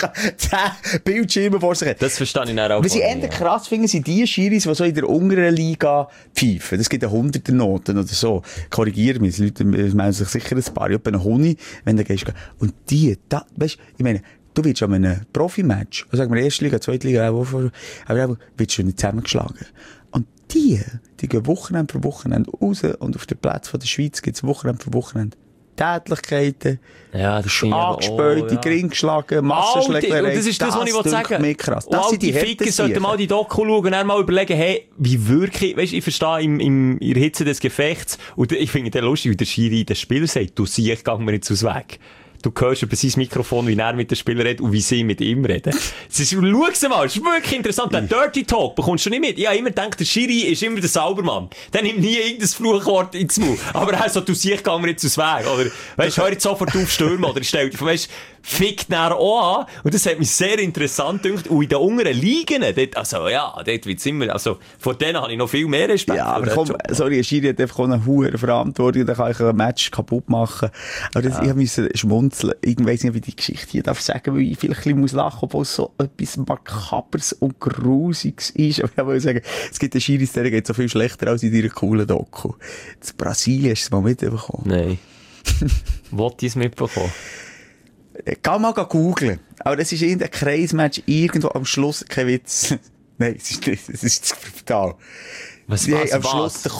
10 Bildschirme vor sich hat. Das verstehe ich dann auch. Was ich eher krass finde, sind die Schiris, die so in der unteren Liga pfeifen. Das gibt eine 100er Noten oder so. Korrigiere mich, die Leute meinen sich sicher ein paar. Ich habe einen Huni, wenn du gehst. Und die, weißt du, ich meine, du wirst an einem Profimatch, sagen wir erste Liga, zweite Liga, aber wirst du nicht zusammengeschlagen. Und die gehen Wochenende für Wochenende raus, und auf den Plätzen von der Schweiz gibt es Wochenende für Wochenende Tätlichkeiten, Angespäute, Gring geschlagen, Massenschlägerei. Das ist das, was ich sagen will. Krass. Das sind die Ficker, sollten mal die Doku schauen und dann mal überlegen, hey, wie wirklich, weißt, ich verstehe in der Hitze des Gefechts, und ich finde das lustig, wie der Schiri das Spiel sagt, du siehst, geh mir jetzt aus Weg. Du hörst über sein Mikrofon, wie er mit den Spielern redet und wie sie mit ihm reden. Schau mal, das ist wirklich interessant. Den Dirty Talk bekommst du nicht mit. Ich habe immer gedacht, der Schiri ist immer der Saubermann. Der nimmt nie irgendein Fluchwort ins Mund. Aber er so, du siehst, gehen wir jetzt aus Weg. Oder, weißt, hör jetzt sofort auf Stürmen. Oder stell dir vor, weißt, fickt nachher auch an. Und das hat mich sehr interessant gedacht. Und in den unteren Ligen, dort, also, ja, dort wird's immer, also, vor denen habe ich noch viel mehr Respekt. Ja, aber komm, sorry, ein Schiri hat einfach eine hohe Verantwortung, da kann ich ein Match kaputt machen. Aber das, ich musste schmunzeln. Ich weiss nicht, wie die Geschichte hier darf sagen, weil ich vielleicht ein bisschen muss lachen, obwohl es so etwas Makabers und Grusiges ist. Aber ich will sagen, es gibt einen Schiris, der geht so viel schlechter als in deiner coolen Doku. In Brasilien hast du es mal mitbekommen. Nein. Wollte ich es mitbekommen? Geh mal googlen. Aber das ist irgendein Kreismatch irgendwo am Schluss, kein Witz. Nein, es ist nicht, es ist brutal. Was, am Schluss der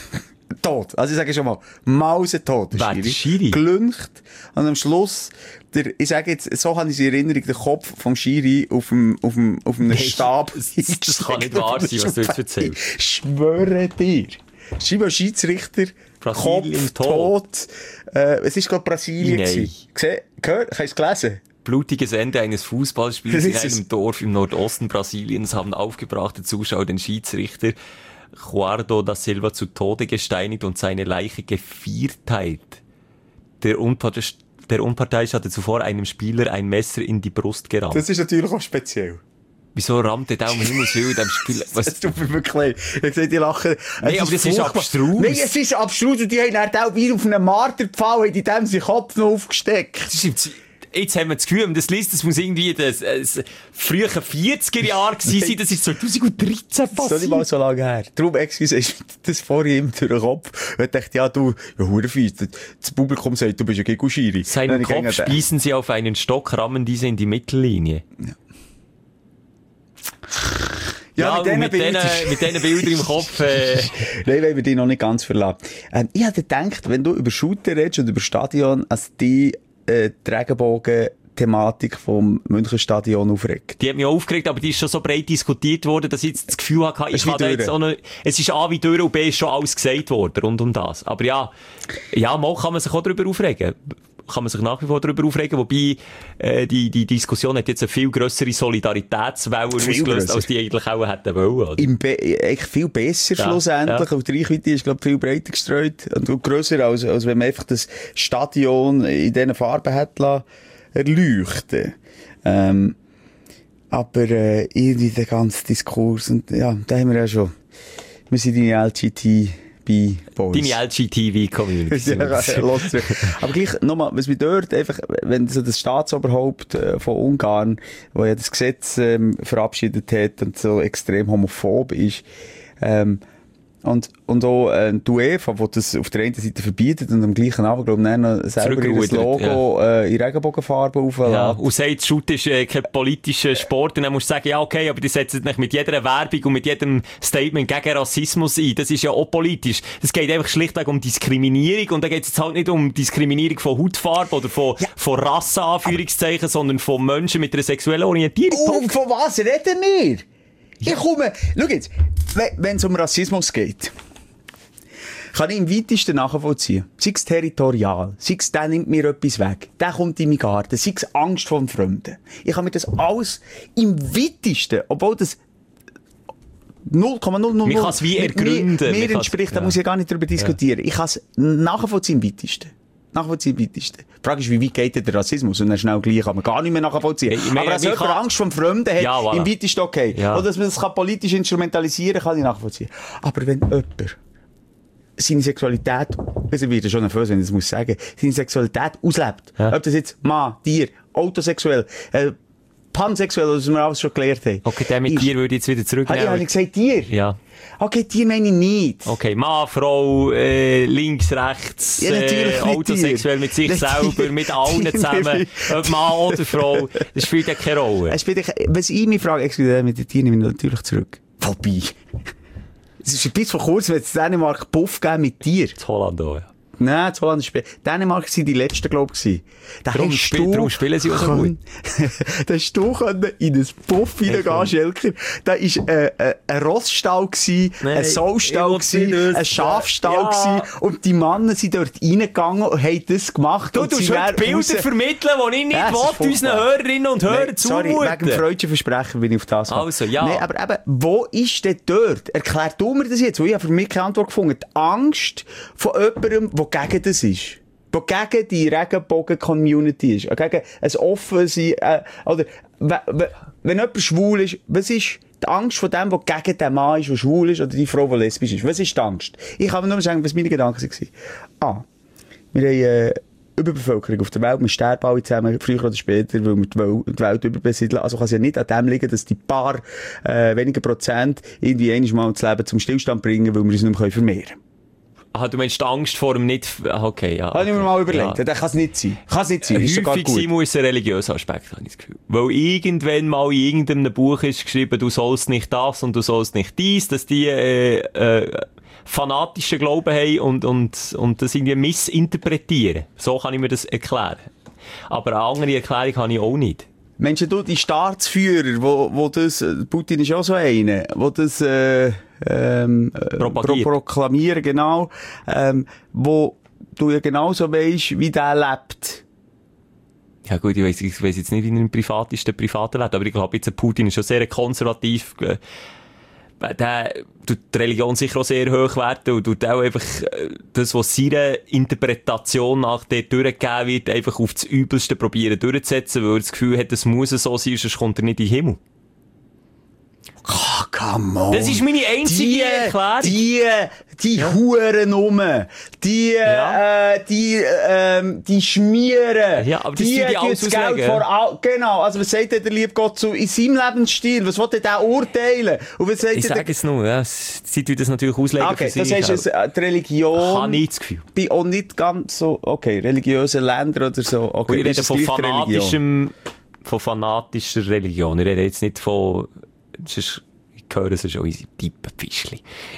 tot. Also ich sage schon mal, mausetot. Der Schiri? Gelüncht. Und am Schluss, ich sage jetzt, so habe ich in Erinnerung, den Kopf vom Schiri auf einem Stab. Das kann nicht wahr sein, was du jetzt erzählst. Ich schwöre dir. Schiedsrichter, Brasilien Kopf tot. Es ist gerade Brasilien gewesen. Gehört? Hast du es gelesen? Blutiges Ende eines Fußballspiels in einem Dorf im Nordosten Brasiliens haben aufgebrachte Zuschauer den Schiedsrichter Guardo da Silva zu Tode gesteinigt und seine Leiche Geviertheit. Der Unparteiische hatte zuvor einem Spieler ein Messer in die Brust gerammt. Das ist natürlich auch speziell. Wieso rammt der Daumen Himmels Willen in dem Spiel? Das tut mir wirklich leid. Ich sehe, die lachen. Nein, aber das ist abstrus. Nein, es ist abstrus. Und die haben dann auch wie auf einem Marterpfahl, in dem sie Kopf noch aufgesteckt. Jetzt haben wir das Gefühl, das muss irgendwie das frühe 40er-Jahre gewesen sein. Das ist 2013 passiert. Das ist doch nicht mal so lange her. Darum, excuse, ist das vorhin durch den Kopf. Und ich dachte, ja, du, ja, Hurenfies. Das Publikum sagt, du bist ja gegen Schiri. Seinen Kopf spießen sie auf einen Stock, rammen diese in die Mittellinie. Ja. Ja, mit diesen Bildern im Kopf. Nein, wollen wir dich noch nicht ganz verlassen. Ich hätte gedacht, wenn du über Shooter redest und über Stadion, als die Regenbogen-Thematik vom Münchenstadion aufregt. Die hat mich auch aufgeregt, aber die ist schon so breit diskutiert worden, dass ich jetzt das Gefühl hatte, ich kann jetzt auch noch, es ist A wie durch und B ist schon alles gesagt worden rund um das. Aber ja, mal kann man sich auch darüber aufregen. Kann man sich nach wie vor darüber aufregen, wobei die Diskussion hat jetzt eine viel grössere Solidaritätswelle ausgelöst, als die eigentlich auch hätten wollen. Eigentlich viel besser schlussendlich, und die Reichweite ist, glaube ich, viel breiter gestreut und grösser, als wenn man einfach das Stadion in diesen Farben hat erleuchten. Aber irgendwie der ganze Diskurs, und ja, da haben wir ja schon, wir sind in Boys. Deine LGTV-Community. Aber gleich, nochmal, was wir dort einfach, wenn so das Staatsoberhaupt von Ungarn, wo ja das Gesetz verabschiedet hat und so extrem homophob ist, und auch die UEFA, die das auf der einen Seite verbietet und am gleichen Abend, glaube ich, noch selber das Logo in Regenbogenfarbe aufladen. Ja, und sagt, Shoot ist kein politischer Sport, und dann musst du sagen, ja, okay, aber die setzen dich mit jeder Werbung und mit jedem Statement gegen Rassismus ein. Das ist ja auch politisch. Es geht einfach schlichtweg um Diskriminierung, und da geht es jetzt halt nicht um Diskriminierung von Hautfarbe oder von Rasse, Anführungszeichen, sondern von Menschen mit einer sexuellen Orientierung. Und von was reden wir? Ich komme, schau jetzt, wenn es um Rassismus geht, kann ich im weitesten nachvollziehen. Sei es territorial, sei es, der nimmt mir etwas weg, der kommt in meinen Garten, sei es Angst vor dem Fremden. Ich kann mir das alles im weitesten, obwohl das 0,000 man kann es wie ergründen. Mir entspricht, da muss ich gar nicht darüber diskutieren. Ich kann es nachvollziehen im weitesten. Die Frage ist, wie weit geht der Rassismus? Und dann schnell gleich kann man gar nicht mehr nachvollziehen. Aber dass jemand Angst vor dem Fremden hat, voilà. Im weitesten okay. Ja. Oder dass man das politisch instrumentalisieren kann, ich nachvollziehen. Aber wenn jemand seine Sexualität, also wird er schon nervös, wenn ich das muss sagen, seine Sexualität auslebt, ob das jetzt Mann, Tier, autosexuell, pansexuell, oder was wir alles schon gelernt haben. Okay, der mit Tier würde ich jetzt wieder zurücknehmen. Habe ich gesagt Tier? Ja. Okay, Tier meine ich nicht. Okay, Mann, Frau, links, rechts, autosexuell mit sich selber, mit allen zusammen, ob Mann oder Frau, das spielt ja keine Rolle. Was ich mich frage, mit den Tieren nehme ich natürlich zurück. Vorbei. Es ist bis vor kurzem, wenn es in Dänemark Puff gegeben mit Tier. In Holland auch, ja. Nein, das Holland ist Dänemark waren die letzten, glaube ich. Darum spielen sie auch so gut. Da hast du in ein Puff reingehen, Schelker. Da war ein Rossstall, ein Saustall, ein Schafstall und die Männer sind dort reingegangen und haben das gemacht. Du tust heute Bilder vermitteln, die ich nicht will, unseren Hörerinnen und Hörern zumuten. Sorry, wegen dem freudschen Versprechen bin ich auf das gekommen. Also, ja. Nee, aber eben, wo ist denn dort? Erklär du mir das jetzt, weil ich habe für mich keine Antwort gefunden. Die Angst von jemandem, der gegen das ist. Der gegen die Regenbogen-Community ist. Gegen ein Offensein, oder, wenn jemand schwul ist, was ist die Angst von dem, der gegen den Mann ist, der schwul ist, oder die Frau, die lesbisch ist? Was ist die Angst? Ich kann mir nur sagen, was meine Gedanken waren. Wir haben, Überbevölkerung auf der Welt, wir sterben alle zusammen, früher oder später, weil wir die Welt überbesiedeln. Also kann es ja nicht an dem liegen, dass die paar weniger Prozent irgendwie einmal das Leben zum Stillstand bringen, weil wir uns nicht mehr vermehren können. Ah, du meinst die Angst vor dem nicht... Okay, ja. Habe ich mir mal überlegt. Ja. Das kann es nicht sein. Ist sogar gut. Häufig muss ein religiöser Aspekt, habe ich das Gefühl. Weil irgendwann mal in irgendeinem Buch ist geschrieben, du sollst nicht das und du sollst nicht dies, dass die fanatischen Glauben haben und das irgendwie missinterpretieren. So kann ich mir das erklären. Aber eine andere Erklärung habe ich auch nicht. Menschen, du, die Staatsführer, wo das, Putin ist auch so einer, wo das, proklamieren, genau, wo du ja genauso weisst, wie der lebt. Ja gut, ich weiss jetzt nicht, wie er im privatesten Privaten lebt, aber ich glaube, jetzt Putin ist schon sehr konservativ, der tut die Religion sicher auch sehr hoch werten und tut auch einfach das, was seiner Interpretation nach der durchgegeben wird, einfach auf das Übelste probieren durchzusetzen, weil er das Gefühl hat, es muss so sein, sonst kommt er nicht in den Himmel. Oh, come on. Das ist meine einzige Erklärung. Die Huren rum. Die schmieren. Ja, aber das die die alles Geld genau. Also, was sagt der liebe Gott so in seinem Lebensstil? Was will der urteilen? Und was sagt ich sage es nur, ja. Sie tun das natürlich auslegen. Okay, das heißt, die Religion. Habe ich das Gefühl. Bin auch nicht ganz so, okay, religiöse Länder oder so. Okay, ich rede von fanatischer Religion. Ich rede jetzt nicht von, ich höre es schon, unsere Typenfischli.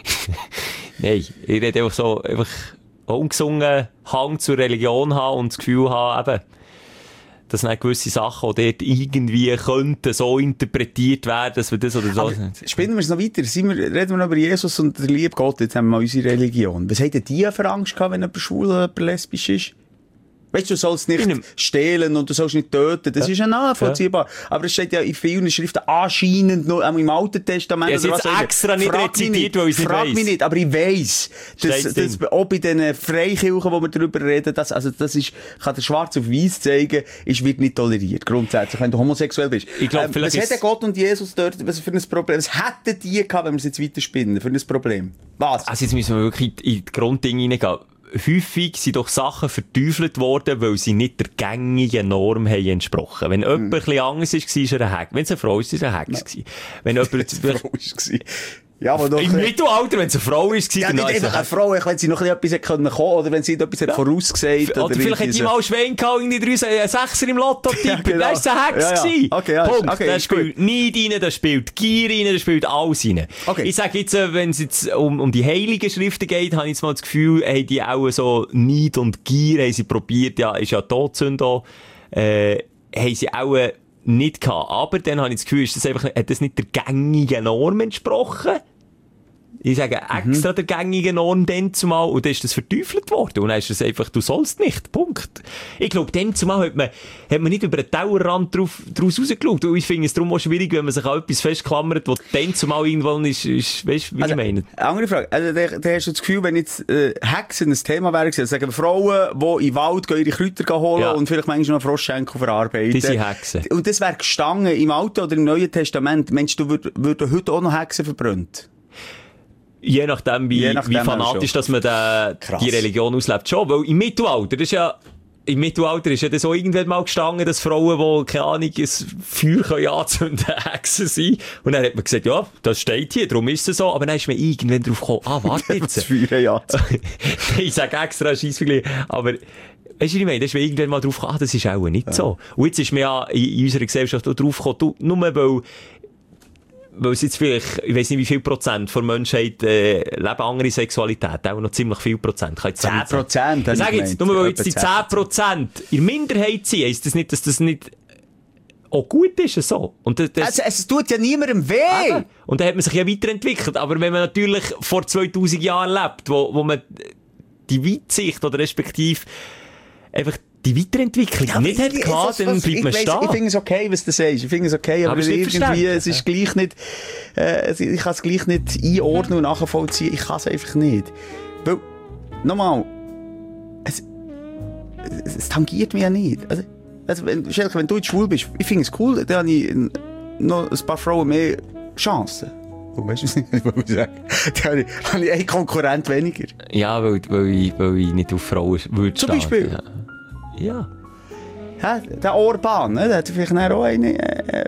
Nein, ich rede einfach so, einfach ungesungen Hang zur Religion haben und das Gefühl haben, eben, dass nicht gewisse Sachen, die dort irgendwie könnten so interpretiert werden, dass wir das oder so... Spinnen wir es noch weiter. Reden wir noch über Jesus und der liebe Gott. Jetzt haben wir mal unsere Religion. Was hatten die für Angst gehabt, wenn jemand schwul oder jemand lesbisch ist? Weißt du, du sollst nicht stehlen und du sollst nicht töten. Das ist ja nachvollziehbar. Ja. Aber es steht ja in vielen Schriften anscheinend noch, auch im Alten Testament. Ja, jetzt extra nicht rezitiert, weil ich es nicht weiss. Frag mich nicht, aber ich weiss, dass auch bei den Freikirchen, wo wir darüber reden, das ist, kann der schwarz auf weiss zeigen, wird nicht toleriert. Grundsätzlich, wenn du homosexuell bist. Ich glaub, was hätte Gott und Jesus dort, was für ein Problem? Was hätten die gehabt, wenn wir es jetzt weiterspinnen? Für ein Problem? Was? Also jetzt müssen wir wirklich in die Grunddinge hineingehen. Häufig sind doch Sachen verteufelt worden, weil sie nicht der gängigen Norm haben entsprochen. Wenn jemand ein bisschen anders war, war er ein Hex. Wenn es eine Frau ist, war er ein Hex. Wenn jemand eine Frau war. Ja, aber doch, im Mittelalter, wenn es eine Frau war, ja, nicht einfach eine Frau, wenn sie noch etwas kommen oder wenn sie etwas vorausgesagt oder vielleicht hat die mal Schwein gehabt, irgendwie 6er im Lotto-Tipp. Ja, genau. Das war ein Hex gewesen. Okay, Punkt. Okay, da spielt Neid rein, da spielt Gier rein, da spielt alles rein. Okay. Ich sage jetzt, wenn es jetzt um die heiligen Schriften geht, habe ich jetzt mal das Gefühl, haben die auch so Neid und Gier, haben sie probiert, ja, ist ja Todsünde, haben sie auch nicht gehabt. Aber dann habe ich das Gefühl, hat das nicht der gängigen Norm entsprochen? Ich sage extra der gängigen Norm dann zumal, und dann ist das verteufelt worden. Und dann ist das einfach, du sollst nicht. Punkt. Ich glaube, dann zumal hat man nicht über den Tellerrand draus rausgeschaut. Und ich finde es darum auch schwierig, wenn man sich an etwas festklammert, was dann zumal irgendwann ist, weißt du, wie ich meine? Andere Frage. Also, da hast du das Gefühl, wenn jetzt, Hexen ein Thema wäre, sagen Frauen, die in den Wald gehen, ihre Kräuter holen und vielleicht manchmal noch Froschschenkel verarbeiten. Die sind Hexen. Und das wäre gestanden im Alten oder im Neuen Testament. Meinst du, würden heute auch noch Hexen verbrannt? Je nachdem, wie fanatisch, dass man die Religion auslebt. Schon, weil im Mittelalter ist ja das so irgendwann mal gestanden, dass Frauen, die, keine Ahnung, ein Feuer anzünden können, Hexen sind. Und dann hat man gesagt, ja, das steht hier, darum ist es so. Aber dann ist man irgendwann drauf gekommen, warte jetzt. Das Feuer Ich sage extra Scheissvergleich, aber weißt du, was ich meine? Da ist man irgendwann mal drauf gekommen, das ist auch nicht so. Und jetzt ist man ja in unserer Gesellschaft auch drauf gekommen, nur weil weil es jetzt vielleicht, ich weiss nicht wie viel Prozent von der Menschheit leben andere Sexualität, auch noch ziemlich viel Prozent. 10%? Ich sage jetzt, nur weil jetzt die 10% in der Minderheit sind, heisst das nicht, dass das nicht auch gut ist, so. Und es tut ja niemandem weh! Eben. Und dann hat man sich ja weiterentwickelt. Aber wenn man natürlich vor 2000 Jahren lebt, wo man die Weitsicht oder respektive einfach die Weiterentwicklung nicht hat gehabt, dann bleibt man stehen. Ich finde es okay, was du sagst. Ich finde es okay, aber irgendwie, es ist gleich nicht, ich kann es gleich nicht einordnen und nachvollziehen. Ich kann es einfach nicht. Weil, nochmal, es tangiert mich ja nicht. Also Schelke, wenn du jetzt schwul bist, ich finde es cool, dann habe ich noch ein paar Frauen mehr Chancen. Weißt du, was ich sagen? Dann habe ich einen Konkurrent weniger. Ja, weil ich nicht auf Frauen würde Zum Beispiel? Ja. Ja, der Orban, ne, der hat vielleicht auch eine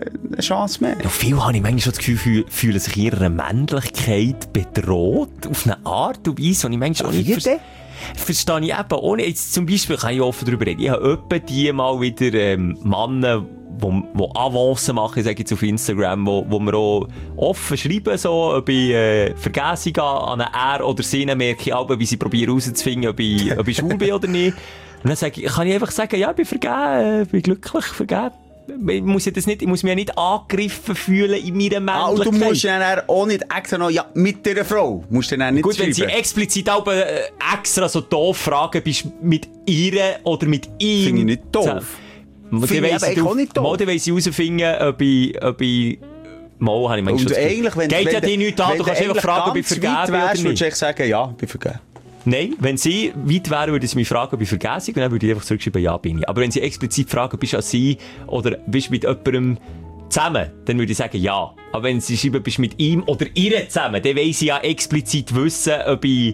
Chance mehr. Ja, viele habe ich manchmal schon das Gefühl, fühlen sich ihrer Männlichkeit bedroht, auf eine Art und Weise, und ich manchmal auch nicht verstehe ich eben, ohne jetzt zum Beispiel, kann ich offen darüber reden, ich habe öppe die mal wieder Männer, die Avancen machen, sage ich jetzt auf Instagram, wo wir auch offen schreiben, so, ob ich Vergessung an er oder sie, merke ich auch, wie sie probieren herauszufinden, ob ich schwul bin oder nicht. Und dann kann ich einfach sagen, ja, ich bin vergeben, bin glücklich vergeben. Ich muss mich ja nicht angegriffen fühlen in meiner Männlichkeit. Und du musst dann auch nicht extra noch, ja, mit dieser Frau, musst du dann nicht gut, schreiben. wenn sie explizit auch extra so doof fragen, bist du mit ihr oder mit ihm? Finde ich nicht doof. Finde ich auch nicht doof. Dann weiss ich herausfinden, ob ich mal, habe ich manchmal schon eigentlich, wenn geht ja dich nichts an, du kannst einfach fragen, ob ich vergeben bin oder nicht. Würdest du sagen, ja, ich bin vergeben. Nein, wenn sie weit wären, würde sie mich fragen, ob ich vergesse, und dann würde ich einfach zurückschreiben, ja, bin ich. Aber wenn sie explizit fragen, bist du an sie oder bist du mit jemandem zusammen, dann würde ich sagen, ja. Aber wenn sie schreiben, bist du mit ihm oder ihr zusammen, dann weiss ich ja explizit wissen, ob ich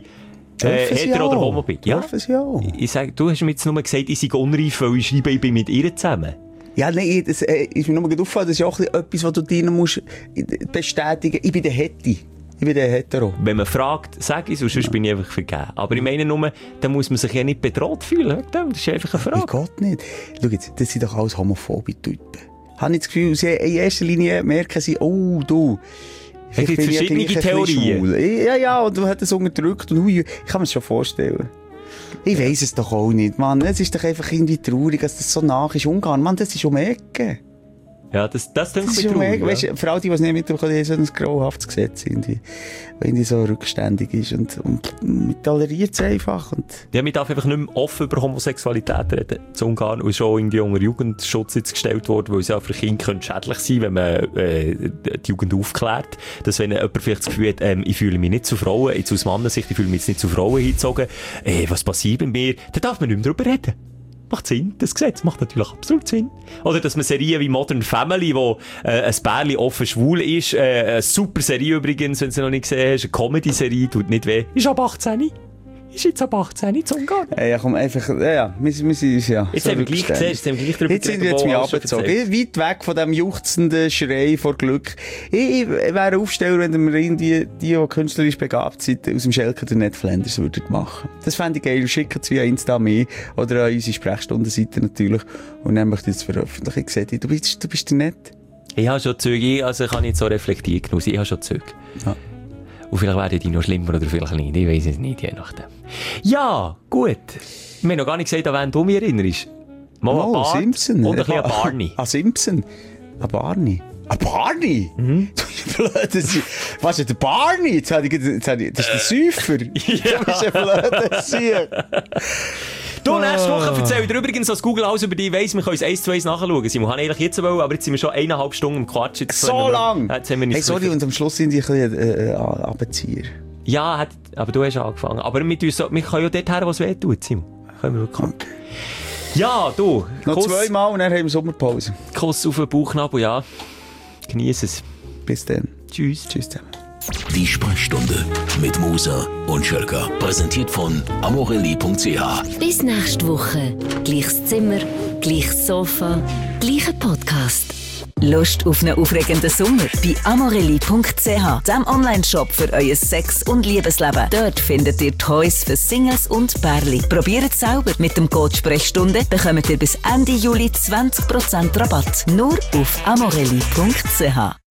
hetero oder homo bin. Ja, ich sage, du hast mir jetzt nur gesagt, ich sei unreif, weil ich schreibe, ich bin mit ihr zusammen. Ja, nein, das ist mir nur mal aufgefallen, das ist auch etwas, was du dir musst bestätigen. Ich bin der Heti. Ich bin der Hetero. Wenn man fragt, sag ich, sonst bin ich einfach vergeben. Aber ich meine nur, dann muss man sich ja nicht bedroht fühlen. Das ist einfach eine Frage. Mein Gott nicht. Schau jetzt, das sind doch alles homophobe Typen. Habe ich das Gefühl, sie in erster Linie merken sie, oh, du. Es gibt verschiedene Theorien. Ja, und du hast es unterdrückt. Und ich kann mir das schon vorstellen. Ich weiss es doch auch nicht, Mann. Es ist doch einfach irgendwie traurig, dass das so nach ist. Ungarn, Mann, das ist um Ecke. Ja, das denke ich traurig. Weißt du, für alle, die es nicht mitbekommen, ist so ein grauhaftes Gesetz, irgendwie so rückständig ist. Und man toleriert es einfach. Und ja, man darf einfach nicht mehr offen über Homosexualität reden zu Ungarn. Und ist auch irgendwie unter Jugendschutz jetzt gestellt worden, weil es ja für Kinder schädlich sein könnte, wenn man die Jugend aufklärt. Dass wenn jemand vielleicht das Gefühl hat, ich fühle mich nicht zu Frauen, jetzt aus Mannensicht, ich fühle mich jetzt nicht zu Frauen hingezogen, was passiert bei mir, dann darf man nicht mehr darüber reden. Macht Sinn, das Gesetz macht natürlich absolut Sinn. Oder dass man Serien wie Modern Family, wo ein Pärchen offen schwul ist, eine super Serie übrigens, wenn du sie noch nicht gesehen hast, eine Comedy-Serie, tut nicht weh, ist ab 18. Ist jetzt ab 18 zu Ungarn. Ja, komm, einfach, ja, wir sind, ja. Jetzt haben wir gleich gesehen, jetzt haben wir gleich drüber geredet, jetzt mich abgezogen. Weit weg von dem juchzenden Schrei vor Glück. Ich wäre Aufsteller, wenn wir irgendwie die künstlerisch begabt sind, aus dem Schelke der Ned Flanders würden machen. Das fände ich geil. Schicken es via Insta mehr oder an unsere Sprechstundenseite natürlich. Und dann möchte ich das veröffentlichen. Ich sehe dich, du bist der Ned. Ich habe schon Züge, also ich kann nicht so reflektiert genug sein. Ich habe schon Züge. Ja. Und vielleicht werden die noch schlimmer oder vielleicht nicht. Ich weiss es nicht, je nachdem. Ja, gut. Wir haben noch gar nicht gesagt, an wen du mich erinnerst. Mal Simpson. Und ein bisschen an Barney. An Simpson. An Barney. An Barney? Mhm. Was ist der Barney? Das ist der Säufer. Ja. Du bist ein blöder Sieg. Du, nächste Woche erzähl dir übrigens, dass Google alles über dich weiss. Wir können uns 1 zu 1 nachschauen. Simon, habe eigentlich jetzt wollen, aber jetzt sind wir schon 1,5 Stunden im Quatsch. Jetzt so lang? Hey, sorry, und am Schluss sind die ein bisschen Abbezieher. Ja, aber du hast angefangen. Aber wir können ja dort her, was weh tut, Simon. Können wir wirklich. Okay. Ja, du. Noch Kuss, 2 Mal und dann haben wir Sommerpause. Kuss auf den Bauchnabel, ja. Genieß es. Bis dann. Tschüss. Tschüss zusammen. Die Sprechstunde mit Musa und Schelka. Präsentiert von amorelli.ch. Bis nächste Woche. Gleiches Zimmer, gleiches Sofa, gleicher Podcast. Lust auf einen aufregenden Sommer? Bei amorelli.ch, dem Online-Shop für euer Sex- und Liebesleben. Dort findet ihr Toys für Singles und Pärli. Probiert es selber. Mit dem Code Sprechstunde bekommt ihr bis Ende Juli 20% Rabatt. Nur auf amorelli.ch.